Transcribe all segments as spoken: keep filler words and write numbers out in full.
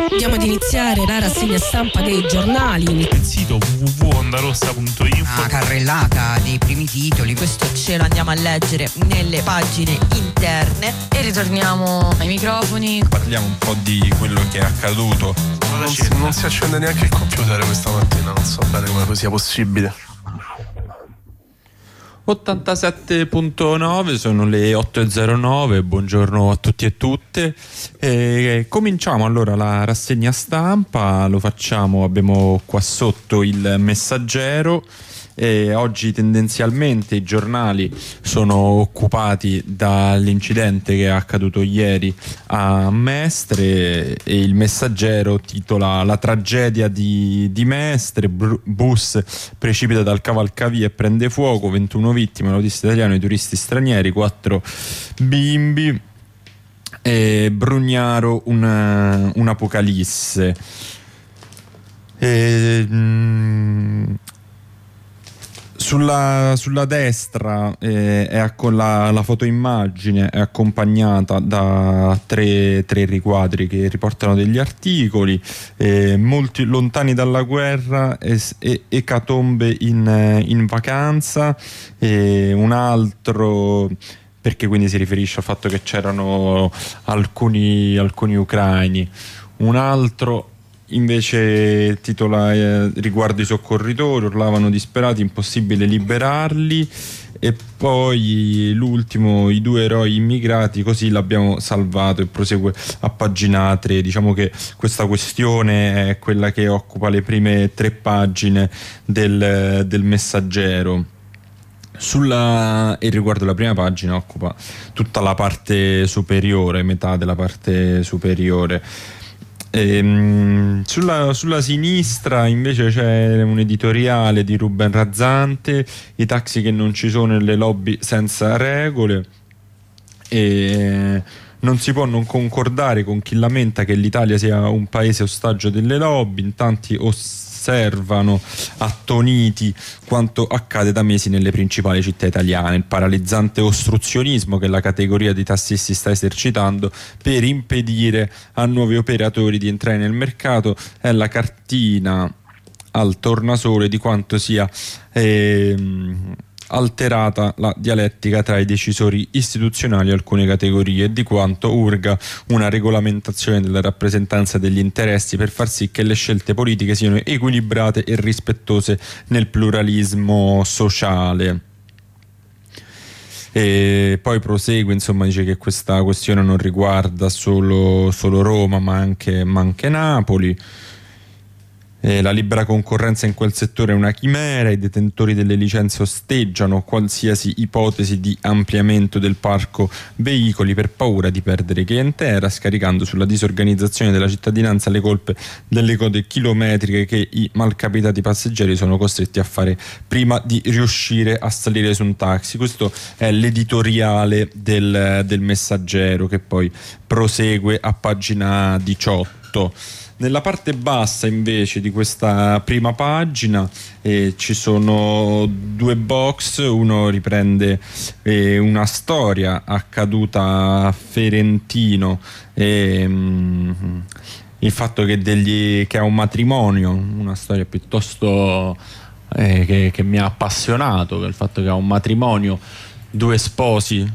Andiamo ad iniziare la rassegna stampa dei giornali. Il sito w w w punto ondarossa punto info. Una carrellata dei primi titoli. Questo ce lo andiamo a leggere nelle pagine interne e ritorniamo ai microfoni. Parliamo un po' di quello che è accaduto. Non si, non si accende neanche il computer questa mattina, non so bene come sia possibile. ottantasette virgola nove, sono le otto e zero nove, buongiorno a tutti e tutte. E cominciamo allora la rassegna stampa, lo facciamo, abbiamo qua sotto il Messaggero. E oggi tendenzialmente i giornali sono occupati dall'incidente che è accaduto ieri a Mestre e il Messaggero titola "La tragedia di, di Mestre, bus precipita dal cavalcavia e prende fuoco, ventuno vittime, l'autista italiano e i turisti stranieri, quattro bimbi, e Brugnaro un, un'apocalisse". E, mm, Sulla, sulla destra eh, è con la, la fotoimmagine è accompagnata da tre, tre riquadri che riportano degli articoli, eh, molti lontani dalla guerra, e, e, ecatombe in, in vacanza, e un altro, perché quindi si riferisce al fatto che c'erano alcuni, alcuni ucraini, un altro invece titola eh, "Riguardo i soccorritori, urlavano disperati, impossibile liberarli", e poi l'ultimo "I due eroi immigrati, così l'abbiamo salvato", e prosegue a pagina tre. Diciamo che questa questione è quella che occupa le prime tre pagine del, del Messaggero. Sulla, e riguardo la prima pagina occupa tutta la parte superiore, metà della parte superiore. Ehm, sulla, sulla sinistra invece c'è un editoriale di Ruben Razzante, "I taxi che non ci sono e le lobby senza regole", e non si può non concordare con chi lamenta che l'Italia sia un paese ostaggio delle lobby, in tanti osservano attoniti quanto accade da mesi nelle principali città italiane, il paralizzante ostruzionismo che la categoria di tassisti sta esercitando per impedire a nuovi operatori di entrare nel mercato è la cartina al tornasole di quanto sia ehm, alterata la dialettica tra i decisori istituzionali e alcune categorie, e di quanto urga una regolamentazione della rappresentanza degli interessi per far sì che le scelte politiche siano equilibrate e rispettose nel pluralismo sociale. E poi prosegue, insomma, dice che questa questione non riguarda solo, solo Roma ma anche, ma anche Napoli. Eh, la libera concorrenza in quel settore è una chimera, i detentori delle licenze osteggiano qualsiasi ipotesi di ampliamento del parco veicoli per paura di perdere clientela, scaricando sulla disorganizzazione della cittadinanza le colpe delle code chilometriche che i malcapitati passeggeri sono costretti a fare prima di riuscire a salire su un taxi. Questo è l'editoriale del, del Messaggero, che poi prosegue a pagina diciotto. Nella parte bassa invece di questa prima pagina eh, ci sono due box, uno riprende eh, una storia accaduta a Ferentino, e, mh, il fatto che, degli, che è un matrimonio, una storia piuttosto eh, che, che mi ha appassionato, che è il fatto che è un matrimonio, due sposi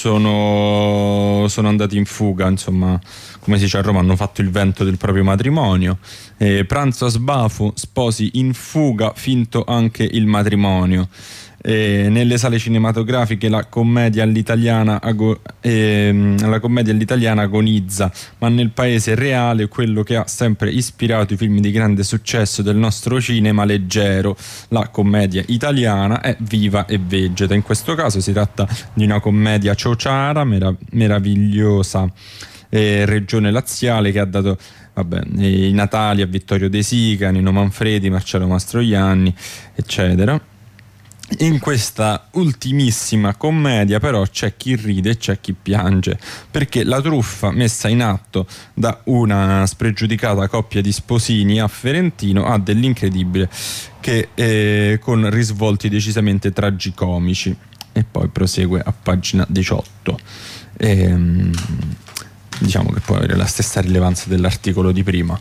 sono, sono andati in fuga, insomma, come si dice a Roma, hanno fatto il vento del proprio matrimonio. Eh, pranzo a sbafo, sposi in fuga, finto anche il matrimonio. Eh, nelle sale cinematografiche la commedia all'italiana, ago- eh, la commedia all'italiana agonizza, ma nel paese reale quello che ha sempre ispirato i film di grande successo del nostro cinema leggero, la commedia italiana, è viva e vegeta. In questo caso si tratta di una commedia ciociara, merav- meravigliosa eh, regione laziale, che ha dato vabbè, i Natali a Vittorio De Sica, Nino Manfredi, Marcello Mastroianni, eccetera. In questa ultimissima commedia però c'è chi ride e c'è chi piange, perché la truffa messa in atto da una spregiudicata coppia di sposini a Ferentino ha dell'incredibile, che eh, con risvolti decisamente tragicomici. E poi prosegue a pagina diciotto. Ehm, diciamo che può avere la stessa rilevanza dell'articolo di prima.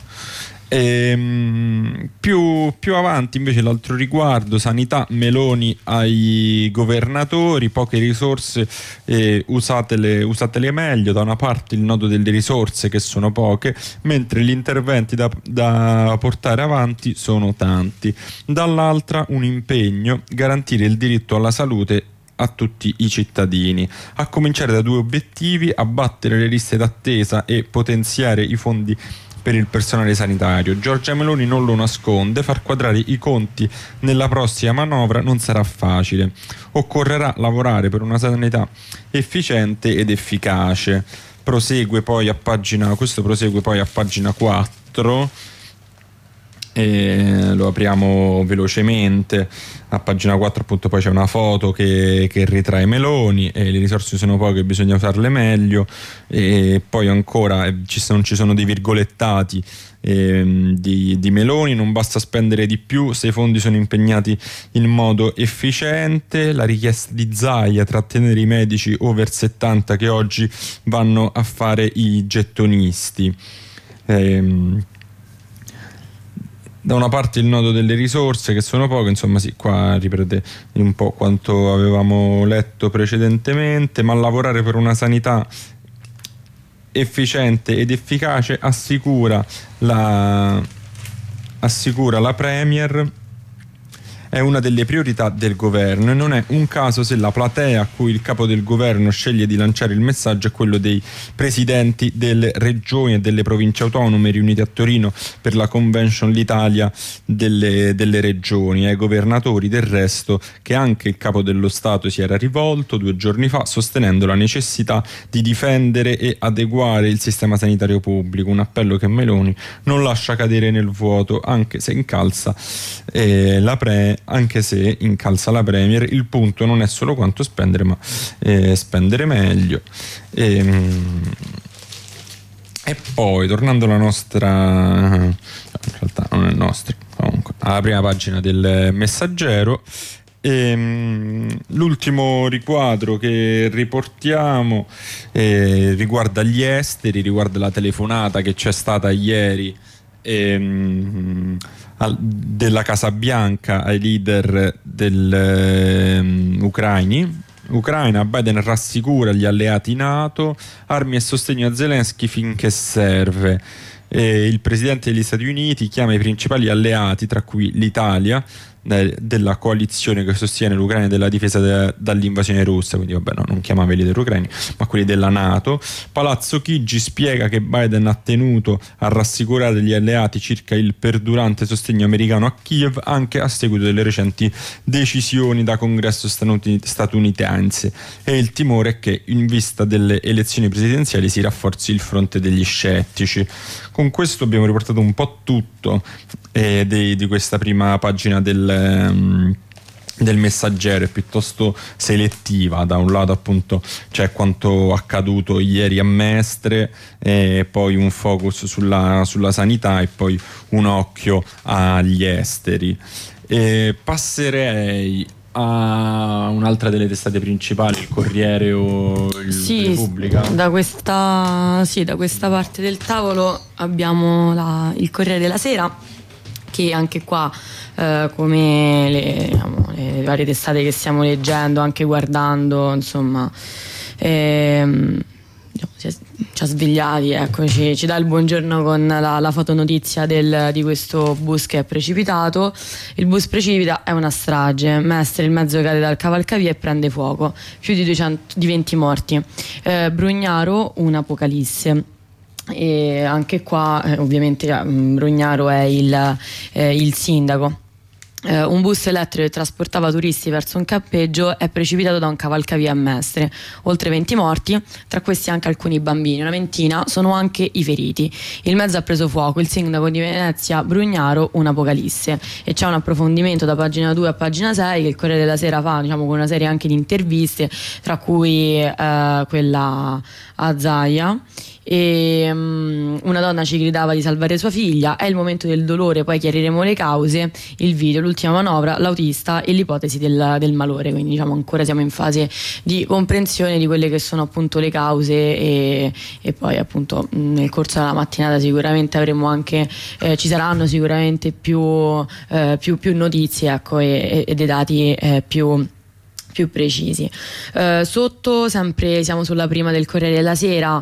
E, più, più avanti invece l'altro riguardo, sanità, Meloni ai governatori, poche risorse, eh, usatele, usatele meglio. Da una parte il nodo delle risorse che sono poche, mentre gli interventi da, da portare avanti sono tanti. Dall'altra un impegno: garantire il diritto alla salute a tutti i cittadini, a cominciare da due obiettivi: abbattere le liste d'attesa e potenziare i fondi per il personale sanitario. Giorgia Meloni non lo nasconde: far quadrare i conti nella prossima manovra non sarà facile. Occorrerà lavorare per una sanità efficiente ed efficace. Prosegue poi a pagina, questo prosegue poi a pagina quattro. E lo apriamo velocemente. A pagina quattro appunto poi c'è una foto che, che ritrae Meloni, e le risorse sono poche, bisogna usarle meglio. E poi ancora eh, ci sono, ci sono dei virgolettati eh, di, di Meloni: non basta spendere di più se i fondi sono impegnati in modo efficiente. La richiesta di Zaia: trattenere i medici over settanta che oggi vanno a fare i gettonisti. ehm Da una parte il nodo delle risorse che sono poche, insomma sì, qua riprende un po' quanto avevamo letto precedentemente, ma lavorare per una sanità efficiente ed efficace assicura la, assicura la Premier, è una delle priorità del governo, e non è un caso se la platea a cui il capo del governo sceglie di lanciare il messaggio è quello dei presidenti delle regioni e delle province autonome riuniti a Torino per la Convention l'Italia delle, delle regioni. Ai governatori del resto che anche il capo dello Stato si era rivolto due giorni fa, sostenendo la necessità di difendere e adeguare il sistema sanitario pubblico, un appello che Meloni non lascia cadere nel vuoto, anche se incalza eh, la pre anche se incalza la Premier. Il punto non è solo quanto spendere, ma eh, spendere meglio. E, e poi, tornando alla nostra, in realtà non è nostra, comunque, alla prima pagina del Messaggero, e, l'ultimo riquadro che riportiamo eh, riguarda gli esteri, riguarda la telefonata che c'è stata ieri ehm, al, della Casa Bianca ai leader del, um, ucraini. Ucraina, Biden rassicura gli alleati NATO, armi e sostegno a Zelensky finché serve. E il presidente degli Stati Uniti chiama i principali alleati, tra cui l'Italia, della coalizione che sostiene l'Ucraina della difesa de- dall'invasione russa, quindi vabbè no, non chiama quelli dell'Ucraina ma quelli della NATO. Palazzo Chigi spiega che Biden ha tenuto a rassicurare gli alleati circa il perdurante sostegno americano a Kiev, anche a seguito delle recenti decisioni da congresso statunitense, e il timore è che in vista delle elezioni presidenziali si rafforzi il fronte degli scettici. Con questo abbiamo riportato un po' tutto eh, di, di questa prima pagina del del Messaggero. È piuttosto selettiva. Da un lato appunto c'è quanto accaduto ieri a Mestre, e poi un focus sulla, sulla sanità, e poi un occhio agli esteri. E passerei a un'altra delle testate principali, il Corriere o il sì, Repubblica. Da questa, sì, da questa parte del tavolo abbiamo la, il Corriere della Sera, che anche qua eh, come le, diciamo, le varie testate che stiamo leggendo, anche guardando, insomma ehm, ci, ci ha svegliati, ecco, ci, ci dà il buongiorno con la, la fotonotizia del, di questo bus che è precipitato. Il bus precipita, è una strage, Mestre, il mezzo cade dal cavalcavia e prende fuoco, più di, duecento, di venti morti. eh, Brugnaro, un'apocalisse. E anche qua eh, ovviamente eh, Brugnaro è il, eh, il sindaco. Eh, un bus elettrico che trasportava turisti verso un campeggio è precipitato da un cavalcavia a Mestre, oltre venti morti, tra questi anche alcuni bambini, una ventina sono anche i feriti. Il mezzo ha preso fuoco, il sindaco di Venezia Brugnaro, un'apocalisse. E c'è un approfondimento da pagina due a pagina sei che il Corriere della Sera fa, diciamo, con una serie anche di interviste, tra cui eh, quella a Zaia. E um, una donna ci gridava di salvare sua figlia, è il momento del dolore, poi chiariremo le cause. Il video, l'ultimo l'ultima manovra, l'autista e l'ipotesi del, del malore, quindi diciamo ancora siamo in fase di comprensione di quelle che sono appunto le cause e, e poi appunto nel corso della mattinata sicuramente avremo anche eh, ci saranno sicuramente più, eh, più, più notizie, ecco, e, e dei dati eh, più più precisi. Eh, sotto sempre siamo sulla prima del Corriere della Sera,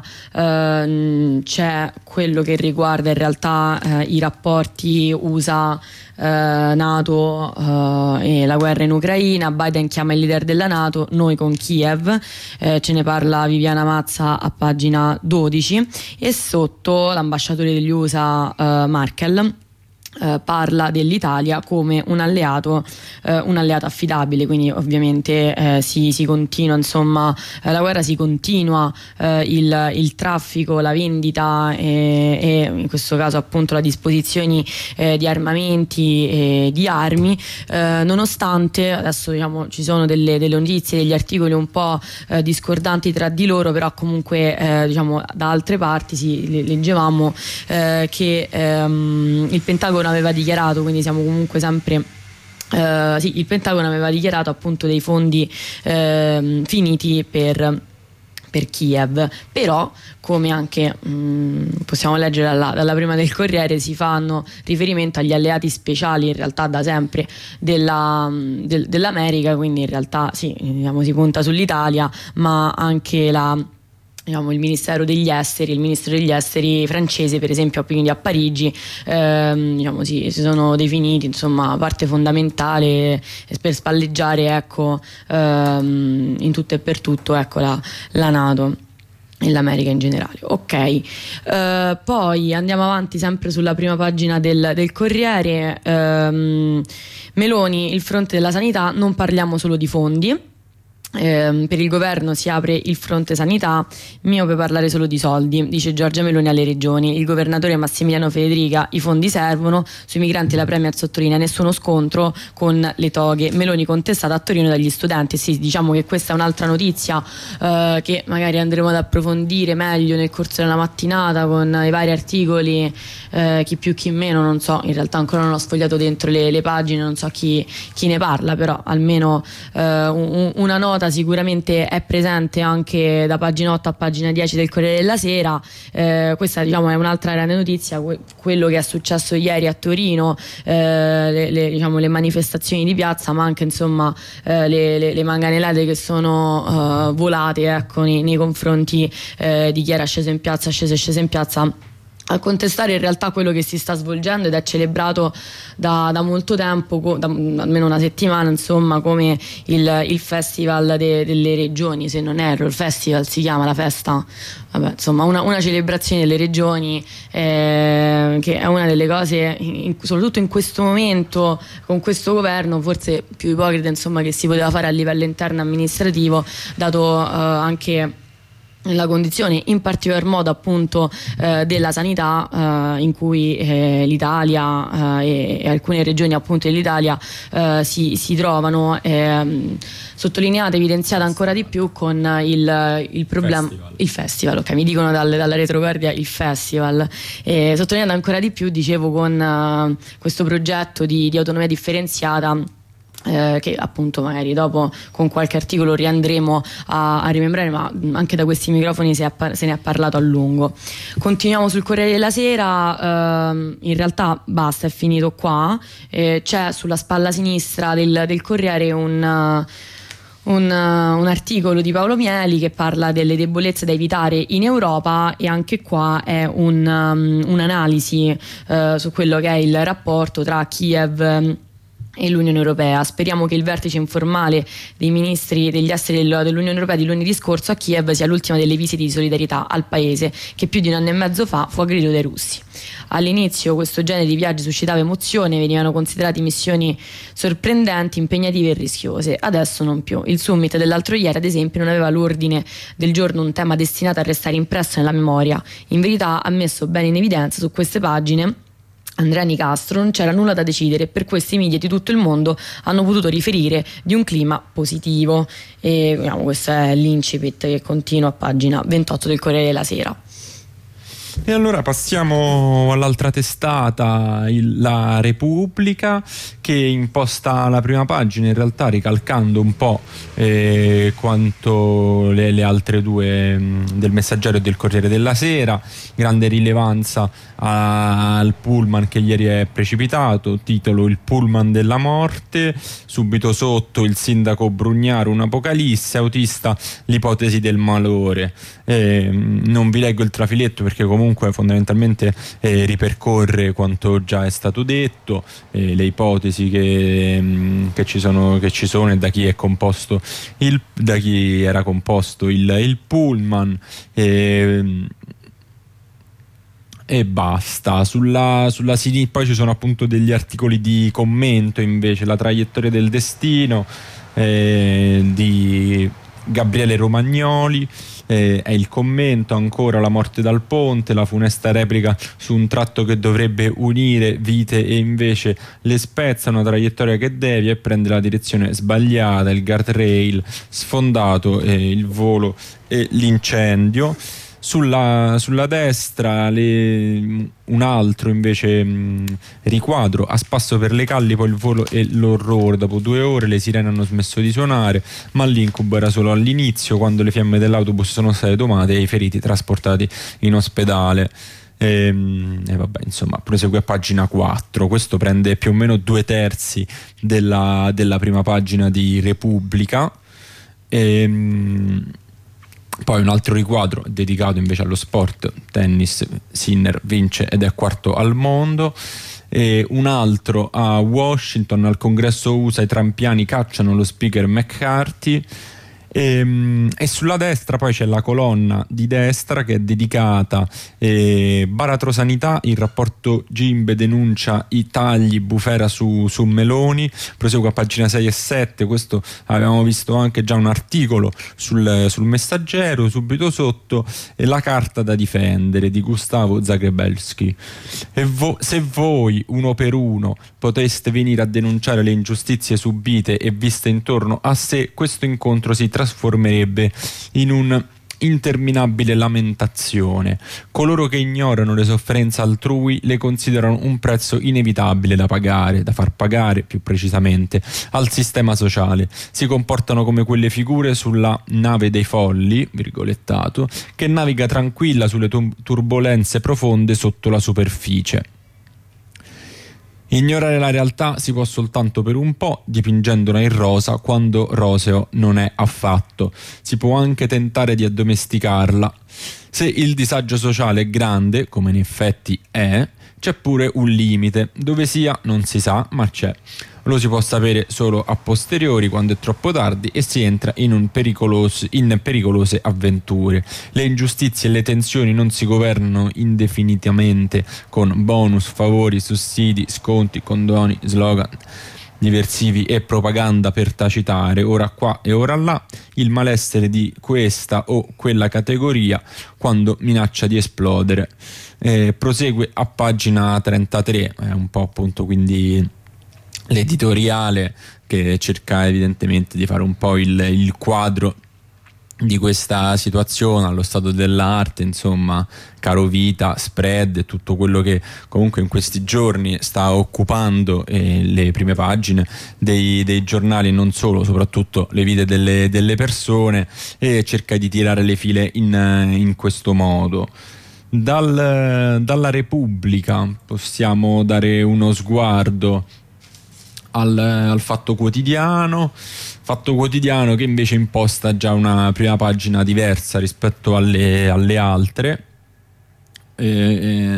eh, c'è quello che riguarda in realtà eh, i rapporti U S A eh, NATO eh, e la guerra in Ucraina. Biden chiama il leader della NATO, noi con Kiev, eh, ce ne parla Viviana Mazza a pagina dodici, e sotto l'ambasciatore degli U S A eh, Markel Uh, parla dell'Italia come un alleato uh, un alleato affidabile, quindi ovviamente uh, si, si continua insomma uh, la guerra si continua, uh, il, il traffico, la vendita e, e in questo caso appunto la disposizione uh, di armamenti e di armi, uh, nonostante adesso diciamo ci sono delle, delle notizie, degli articoli un po' uh, discordanti tra di loro, però comunque uh, diciamo da altre parti si leggevamo uh, che um, il Pentagono aveva dichiarato, quindi siamo comunque sempre uh, sì, il Pentagono aveva dichiarato appunto dei fondi uh, finiti per per Kiev, però come anche mh, possiamo leggere dalla, dalla prima del Corriere, si fanno riferimento agli alleati speciali in realtà da sempre della, del, dell'America, quindi in realtà sì, diciamo, si punta sull'Italia, ma anche la diciamo, il Ministero degli Esteri, il Ministro degli Esteri francese per esempio, quindi a Parigi ehm, diciamo, sì, si sono definiti insomma parte fondamentale per spalleggiare ecco, ehm, in tutto e per tutto ecco, la, la NATO e l'America in generale. Ok, uh, poi andiamo avanti sempre sulla prima pagina del, del Corriere. um, Meloni, il fronte della sanità, non parliamo solo di fondi. Eh, per il governo si apre il fronte sanità, miope parlare solo di soldi, dice Giorgia Meloni alle regioni. Il governatore Massimiliano Federica, i fondi servono, sui migranti la Premier sottolinea nessuno scontro con le toghe. Meloni contestata a Torino dagli studenti. Sì, diciamo che questa è un'altra notizia eh, che magari andremo ad approfondire meglio nel corso della mattinata con i vari articoli, eh, chi più chi meno, non so, in realtà ancora non ho sfogliato dentro le, le pagine, non so chi, chi ne parla, però almeno eh, un, una nota sicuramente è presente anche da pagina otto a pagina dieci del Corriere della Sera. Eh, questa diciamo è un'altra grande notizia, que- quello che è successo ieri a Torino, eh, le, le, diciamo, le manifestazioni di piazza, ma anche insomma eh, le, le, le manganellate che sono uh, volate ecco, nei, nei confronti eh, di chi era sceso in piazza, sceso e sceso in piazza a contestare in realtà quello che si sta svolgendo ed è celebrato da, da molto tempo, da almeno una settimana insomma, come il, il festival de, delle regioni, se non erro il festival si chiama, la festa, vabbè, insomma una, una celebrazione delle regioni, eh, che è una delle cose in, soprattutto in questo momento con questo governo forse più ipocrita insomma che si poteva fare a livello interno amministrativo, dato eh, anche la condizione in particolar modo appunto eh, della sanità, eh, in cui eh, l'Italia eh, e, e alcune regioni appunto dell'Italia eh, si, si trovano, eh, sottolineata, evidenziata ancora di più con il, il problema festival. il festival, ok, mi dicono dal, dalla retroguardia il festival, eh, sottolineata ancora di più dicevo con eh, questo progetto di, di autonomia differenziata, Eh, che appunto magari dopo con qualche articolo riandremo a, a rimembrare, ma anche da questi microfoni se, par- se ne è parlato a lungo. Continuiamo sul Corriere della Sera, ehm, in realtà basta, è finito qua, eh, c'è sulla spalla sinistra del, del Corriere un... Uh, Un, uh, un articolo di Paolo Mieli che parla delle debolezze da evitare in Europa, e anche qua è un, um, un'analisi uh, su quello che è il rapporto tra Kiev um, e l'Unione Europea. Speriamo che il vertice informale dei ministri degli esteri dell'Unione Europea di lunedì scorso a Kiev sia l'ultima delle visite di solidarietà al paese che più di un anno e mezzo fa fu aggredito dai russi. All'inizio questo genere di viaggi suscitava emozione, venivano considerati missioni sorprendenti, impegnative e rischiose. Adesso non più. Il summit dell'altro ieri, ad esempio, non aveva all'ordine del giorno un tema destinato a restare impresso nella memoria. In verità, ha messo bene in evidenza su queste pagine Andrea Nicastro, non c'era nulla da decidere, per questi media di tutto il mondo hanno potuto riferire di un clima positivo. E diciamo, questo è l'incipit che continua a pagina ventotto del Corriere della Sera. E allora passiamo all'altra testata, il- la Repubblica, che imposta la prima pagina in realtà ricalcando un po' eh, quanto le, le altre due mh, del Messaggero e del Corriere della Sera. Grande rilevanza a- al pullman che ieri è precipitato, titolo Il pullman della morte, subito sotto il sindaco Brugnaro, un'apocalisse, autista l'ipotesi del malore. Eh, non vi leggo il trafiletto perché comunque fondamentalmente eh, ripercorre quanto già è stato detto, eh, le ipotesi che, mh, che ci sono, che ci sono e da chi è composto il, da chi era composto il, il pullman. Eh, e basta. Sulla, sulla sinistra poi ci sono appunto degli articoli di commento, invece La traiettoria del destino eh, di Gabriele Romagnoli, eh, è il commento ancora. La morte dal ponte, la funesta replica su un tratto che dovrebbe unire vite e invece le spezza, una traiettoria che devia e prende la direzione sbagliata, il guardrail sfondato, eh, il volo e l'incendio. Sulla, sulla destra le, un altro invece mh, riquadro a spasso per le calli, poi il volo e l'orrore. Dopo due ore le sirene hanno smesso di suonare, ma l'incubo era solo all'inizio, quando le fiamme dell'autobus sono state domate e i feriti trasportati in ospedale. E, e vabbè, insomma, prosegue a pagina quattro. Questo prende più o meno due terzi della, della prima pagina di Repubblica. E, mh, poi un altro riquadro dedicato invece allo sport, tennis, Sinner vince ed è quarto al mondo. E un altro a Washington, al congresso U S A i trampiani cacciano lo speaker McCarthy. E, e sulla destra poi c'è la colonna di destra che è dedicata eh, baratro sanità, il rapporto Gimbe denuncia i tagli, bufera su, su Meloni. Prosegue a pagina sei e sette. Questo avevamo visto anche già un articolo sul, sul Messaggero. Subito sotto eh, la carta da difendere di Gustavo Zagrebelski. E vo- se voi uno per uno poteste venire a denunciare le ingiustizie subite e viste intorno a sé, questo incontro si trasformerebbe in un interminabile lamentazione. Coloro che ignorano le sofferenze altrui le considerano un prezzo inevitabile da pagare, da far pagare più precisamente al sistema sociale. Si comportano come quelle figure sulla nave dei folli, virgolettato, che naviga tranquilla sulle tu- turbolenze profonde sotto la superficie. Ignorare la realtà si può soltanto per un po', dipingendola in rosa quando roseo non è affatto. Si può anche tentare di addomesticarla. Se il disagio sociale è grande, come in effetti è, c'è pure un limite. Dove sia non si sa, ma c'è. Lo si può sapere solo a posteriori, quando è troppo tardi e si entra in, un pericolos- in pericolose avventure. Le ingiustizie e le tensioni non si governano indefinitamente con bonus, favori, sussidi, sconti, condoni, slogan diversivi e propaganda per tacitare, ora qua e ora là, il malessere di questa o quella categoria quando minaccia di esplodere. Eh, prosegue a pagina trentatré, è un po' appunto quindi l'editoriale che cerca evidentemente di fare un po' il, il quadro di questa situazione allo stato dell'arte, insomma, caro vita, spread e tutto quello che comunque in questi giorni sta occupando eh, le prime pagine dei, dei giornali, non solo, soprattutto le vite delle, delle persone, e cerca di tirare le file in, in questo modo. Dal, dalla Repubblica possiamo dare uno sguardo al, al Fatto Quotidiano. Fatto Quotidiano che invece imposta già una prima pagina diversa rispetto alle, alle altre, eh,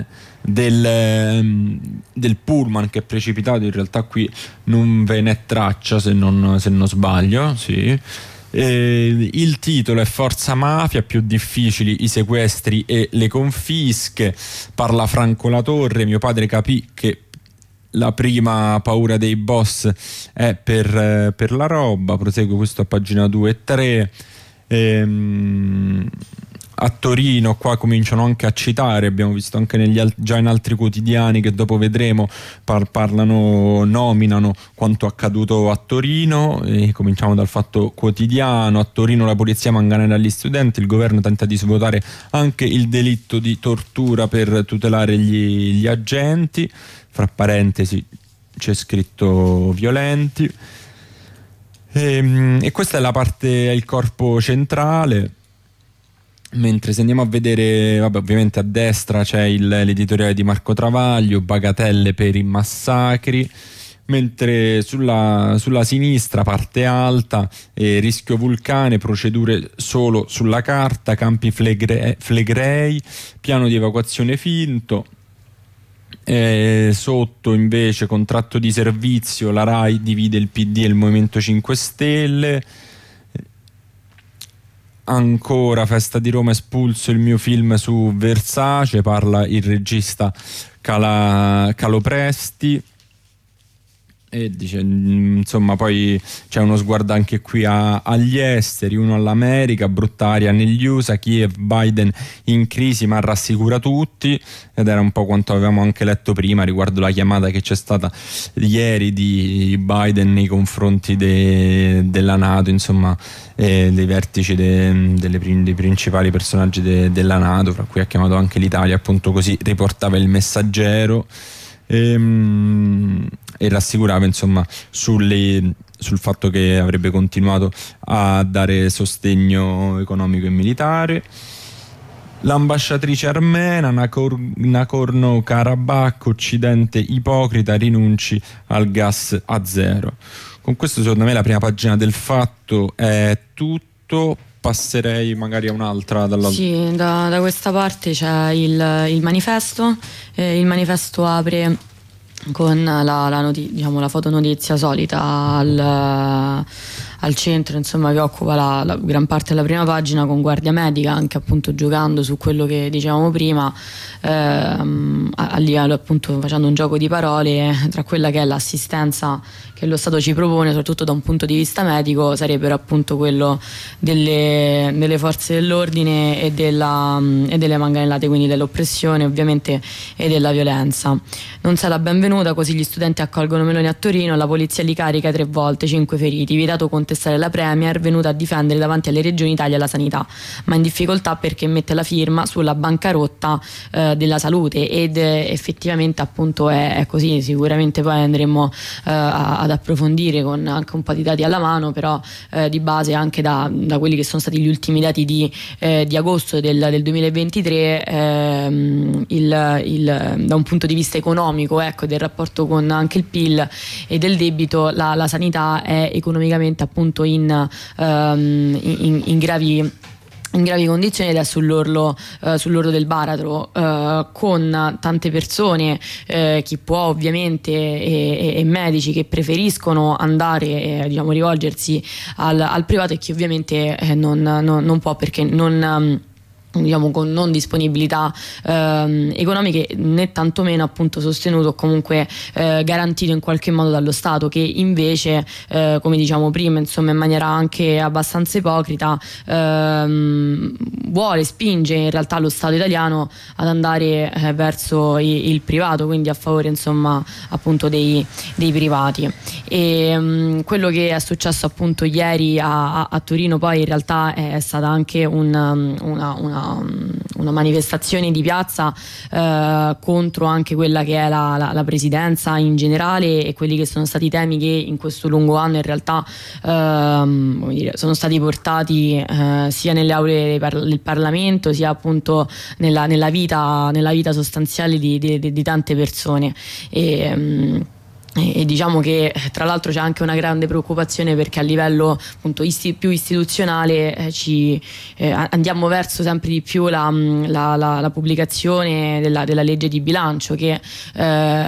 del, del pullman che è precipitato. In realtà qui non ve n'è traccia, se non, se non sbaglio, sì. Eh, il titolo è Forza Mafia, più difficili i sequestri e le confische. Parla Franco Latorre. Mio padre capì che la prima paura dei boss è per, eh, per la roba. Prosegue questo a pagina due e tre. Ehm, a Torino qua cominciano anche a citare, abbiamo visto anche negli al- già in altri quotidiani che dopo vedremo par- parlano, nominano quanto accaduto a Torino. E cominciamo dal Fatto Quotidiano: a Torino la polizia manganella agli studenti, il governo tenta di svuotare anche il delitto di tortura per tutelare gli, gli agenti, fra parentesi c'è scritto violenti. E, e questa è la parte, è il corpo centrale. Mentre se andiamo a vedere, vabbè, ovviamente a destra c'è il, l'editoriale di Marco Travaglio, bagatelle per i massacri, mentre sulla, sulla sinistra, parte alta, eh, rischio vulcane, procedure solo sulla carta, campi flegre, flegrei, piano di evacuazione finto. Eh, sotto invece contratto di servizio, la RAI divide il P D e il Movimento cinque Stelle. Ancora Festa di Roma, espulso il mio film su Versace, parla il regista Cala, Calopresti. E dice, insomma, poi c'è uno sguardo anche qui a, agli esteri, uno all'America, brutta aria negli U S A, Kiev, Biden in crisi ma rassicura tutti, ed era un po' quanto avevamo anche letto prima riguardo la chiamata che c'è stata ieri di Biden nei confronti de, della NATO, insomma, eh, dei vertici de, delle, dei principali personaggi de, della NATO, fra cui ha chiamato anche l'Italia, appunto, così riportava Il Messaggero. E, e rassicurava, insomma, sulle, sul fatto che avrebbe continuato a dare sostegno economico e militare. L'ambasciatrice armena, Nagorno-Karabakh, Occidente ipocrita, rinunci al gas a zero. Con questo secondo me la prima pagina del Fatto è tutto. Passerei magari a un'altra dalla... Sì, da, da questa parte c'è il, il manifesto. Eh, il manifesto apre con la, la, noti- diciamo, la fotonotizia solita al, al centro, insomma, che occupa la, la gran parte della prima pagina, con guardia medica, anche appunto giocando su quello che dicevamo prima, ehm, a livello, appunto, facendo un gioco di parole tra quella che è l'assistenza che lo Stato ci propone, soprattutto da un punto di vista medico, sarebbero appunto quello delle, delle forze dell'ordine e, della, e delle manganellate, quindi dell'oppressione ovviamente e della violenza. Non sarà benvenuta, così gli studenti accolgono Meloni a Torino, la polizia li carica tre volte, cinque feriti, vietato contestare la Premier, venuta a difendere davanti alle regioni Italia la sanità, ma in difficoltà perché mette la firma sulla bancarotta eh, della salute, ed eh, effettivamente appunto è, è così. Sicuramente poi andremo eh, a ad approfondire con anche un po' di dati alla mano, però eh, di base anche da, da quelli che sono stati gli ultimi dati di, eh, di agosto del, del duemilaventitré, ehm, il, il, da un punto di vista economico, ecco, del rapporto con anche il P I L e del debito, la, la sanità è economicamente appunto in, ehm, in, in gravi in gravi condizioni ed è sull'orlo, eh, sull'orlo del baratro, eh, con tante persone, eh, chi può ovviamente, e, e, e medici che preferiscono andare, eh, diciamo, rivolgersi al, al privato, e chi ovviamente eh, non, non, non può perché non... Um, diciamo con non disponibilità ehm, economiche, né tantomeno appunto sostenuto o comunque eh, garantito in qualche modo dallo Stato, che invece eh, come diciamo prima, insomma, in maniera anche abbastanza ipocrita ehm, vuole, spinge in realtà lo Stato italiano ad andare eh, verso il, il privato, quindi a favore, insomma, appunto dei, dei privati. E um, quello che è successo appunto ieri a, a, a Torino poi in realtà è stata anche un, una, una una manifestazione di piazza eh, contro anche quella che è la, la, la presidenza in generale, e quelli che sono stati i temi che in questo lungo anno in realtà ehm, come dire, sono stati portati eh, sia nelle aule del Parlamento, sia appunto nella, nella, vita, nella vita sostanziale di, di, di tante persone. E, um, E diciamo che tra l'altro c'è anche una grande preoccupazione perché a livello appunto isti- più istituzionale eh, ci eh, andiamo verso sempre di più la, la, la, la pubblicazione della, della legge di bilancio che, eh, che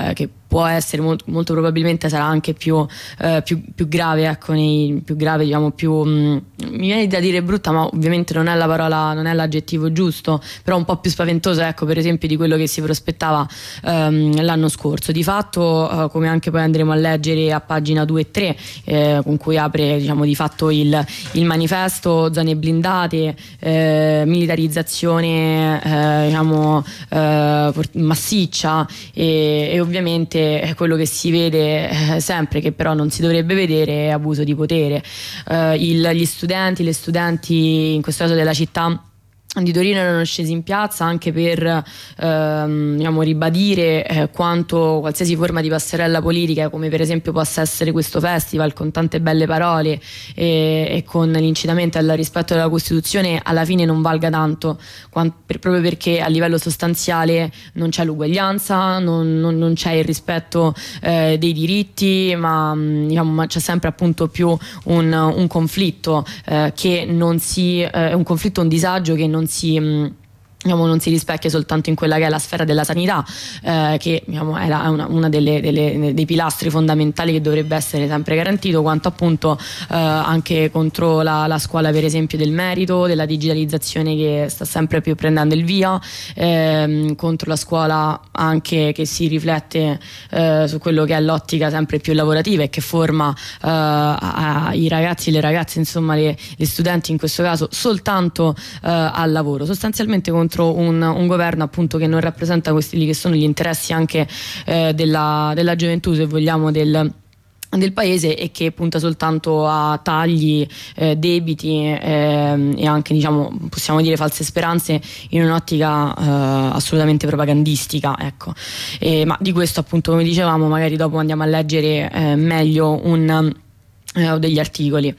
può essere molto, molto probabilmente sarà anche più, eh, più, più grave, ecco, nei, più grave diciamo più mh, mi viene da dire brutta, ma ovviamente non è la parola, non è l'aggettivo giusto, però un po' più spaventoso, ecco, per esempio di quello che si prospettava ehm, l'anno scorso. Di fatto, eh, come anche poi andremo a leggere a pagina due e tre, eh, con cui apre diciamo di fatto il, il manifesto, zone blindate, eh, militarizzazione eh, diciamo eh, massiccia e, e ovviamente quello che si vede eh, sempre, che però non si dovrebbe vedere, è abuso di potere. Eh, il, gli studenti, le studenti in questo caso della città di Torino erano scesi in piazza anche per ehm, diciamo, ribadire eh, quanto qualsiasi forma di passerella politica, come per esempio possa essere questo festival con tante belle parole e, e con l'incitamento al rispetto della Costituzione, alla fine non valga tanto, quant- per, proprio perché a livello sostanziale non c'è l'uguaglianza, non, non, non c'è il rispetto eh, dei diritti, ma, diciamo, ma c'è sempre appunto più un, un conflitto eh, che non si eh, un conflitto, un disagio che non si mh, diciamo, non si rispecchia soltanto in quella che è la sfera della sanità, eh, che diciamo, è una, una delle, delle, dei pilastri fondamentali che dovrebbe essere sempre garantito, quanto appunto eh, anche contro la, la scuola per esempio del merito, della digitalizzazione che sta sempre più prendendo il via, ehm, contro la scuola anche che si riflette eh, su quello che è l'ottica sempre più lavorativa e che forma eh, a, a, i ragazzi e le ragazze, insomma le, le studenti in questo caso, soltanto eh, al lavoro, sostanzialmente contro Un, un governo appunto che non rappresenta questi che sono gli interessi anche eh, della, della gioventù, se vogliamo, del, del paese, e che punta soltanto a tagli, eh, debiti eh, e anche diciamo possiamo dire false speranze in un'ottica eh, assolutamente propagandistica, ecco. E, ma di questo appunto, come dicevamo, magari dopo andiamo a leggere eh, meglio un Eh, o degli articoli.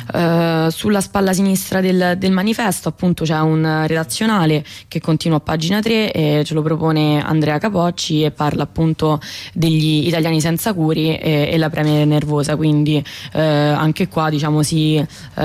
Eh, sulla spalla sinistra del, del manifesto appunto c'è un redazionale che continua a pagina tre e ce lo propone Andrea Capocci e parla appunto degli italiani senza curi e, e la premie nervosa, quindi eh, anche qua diciamo si,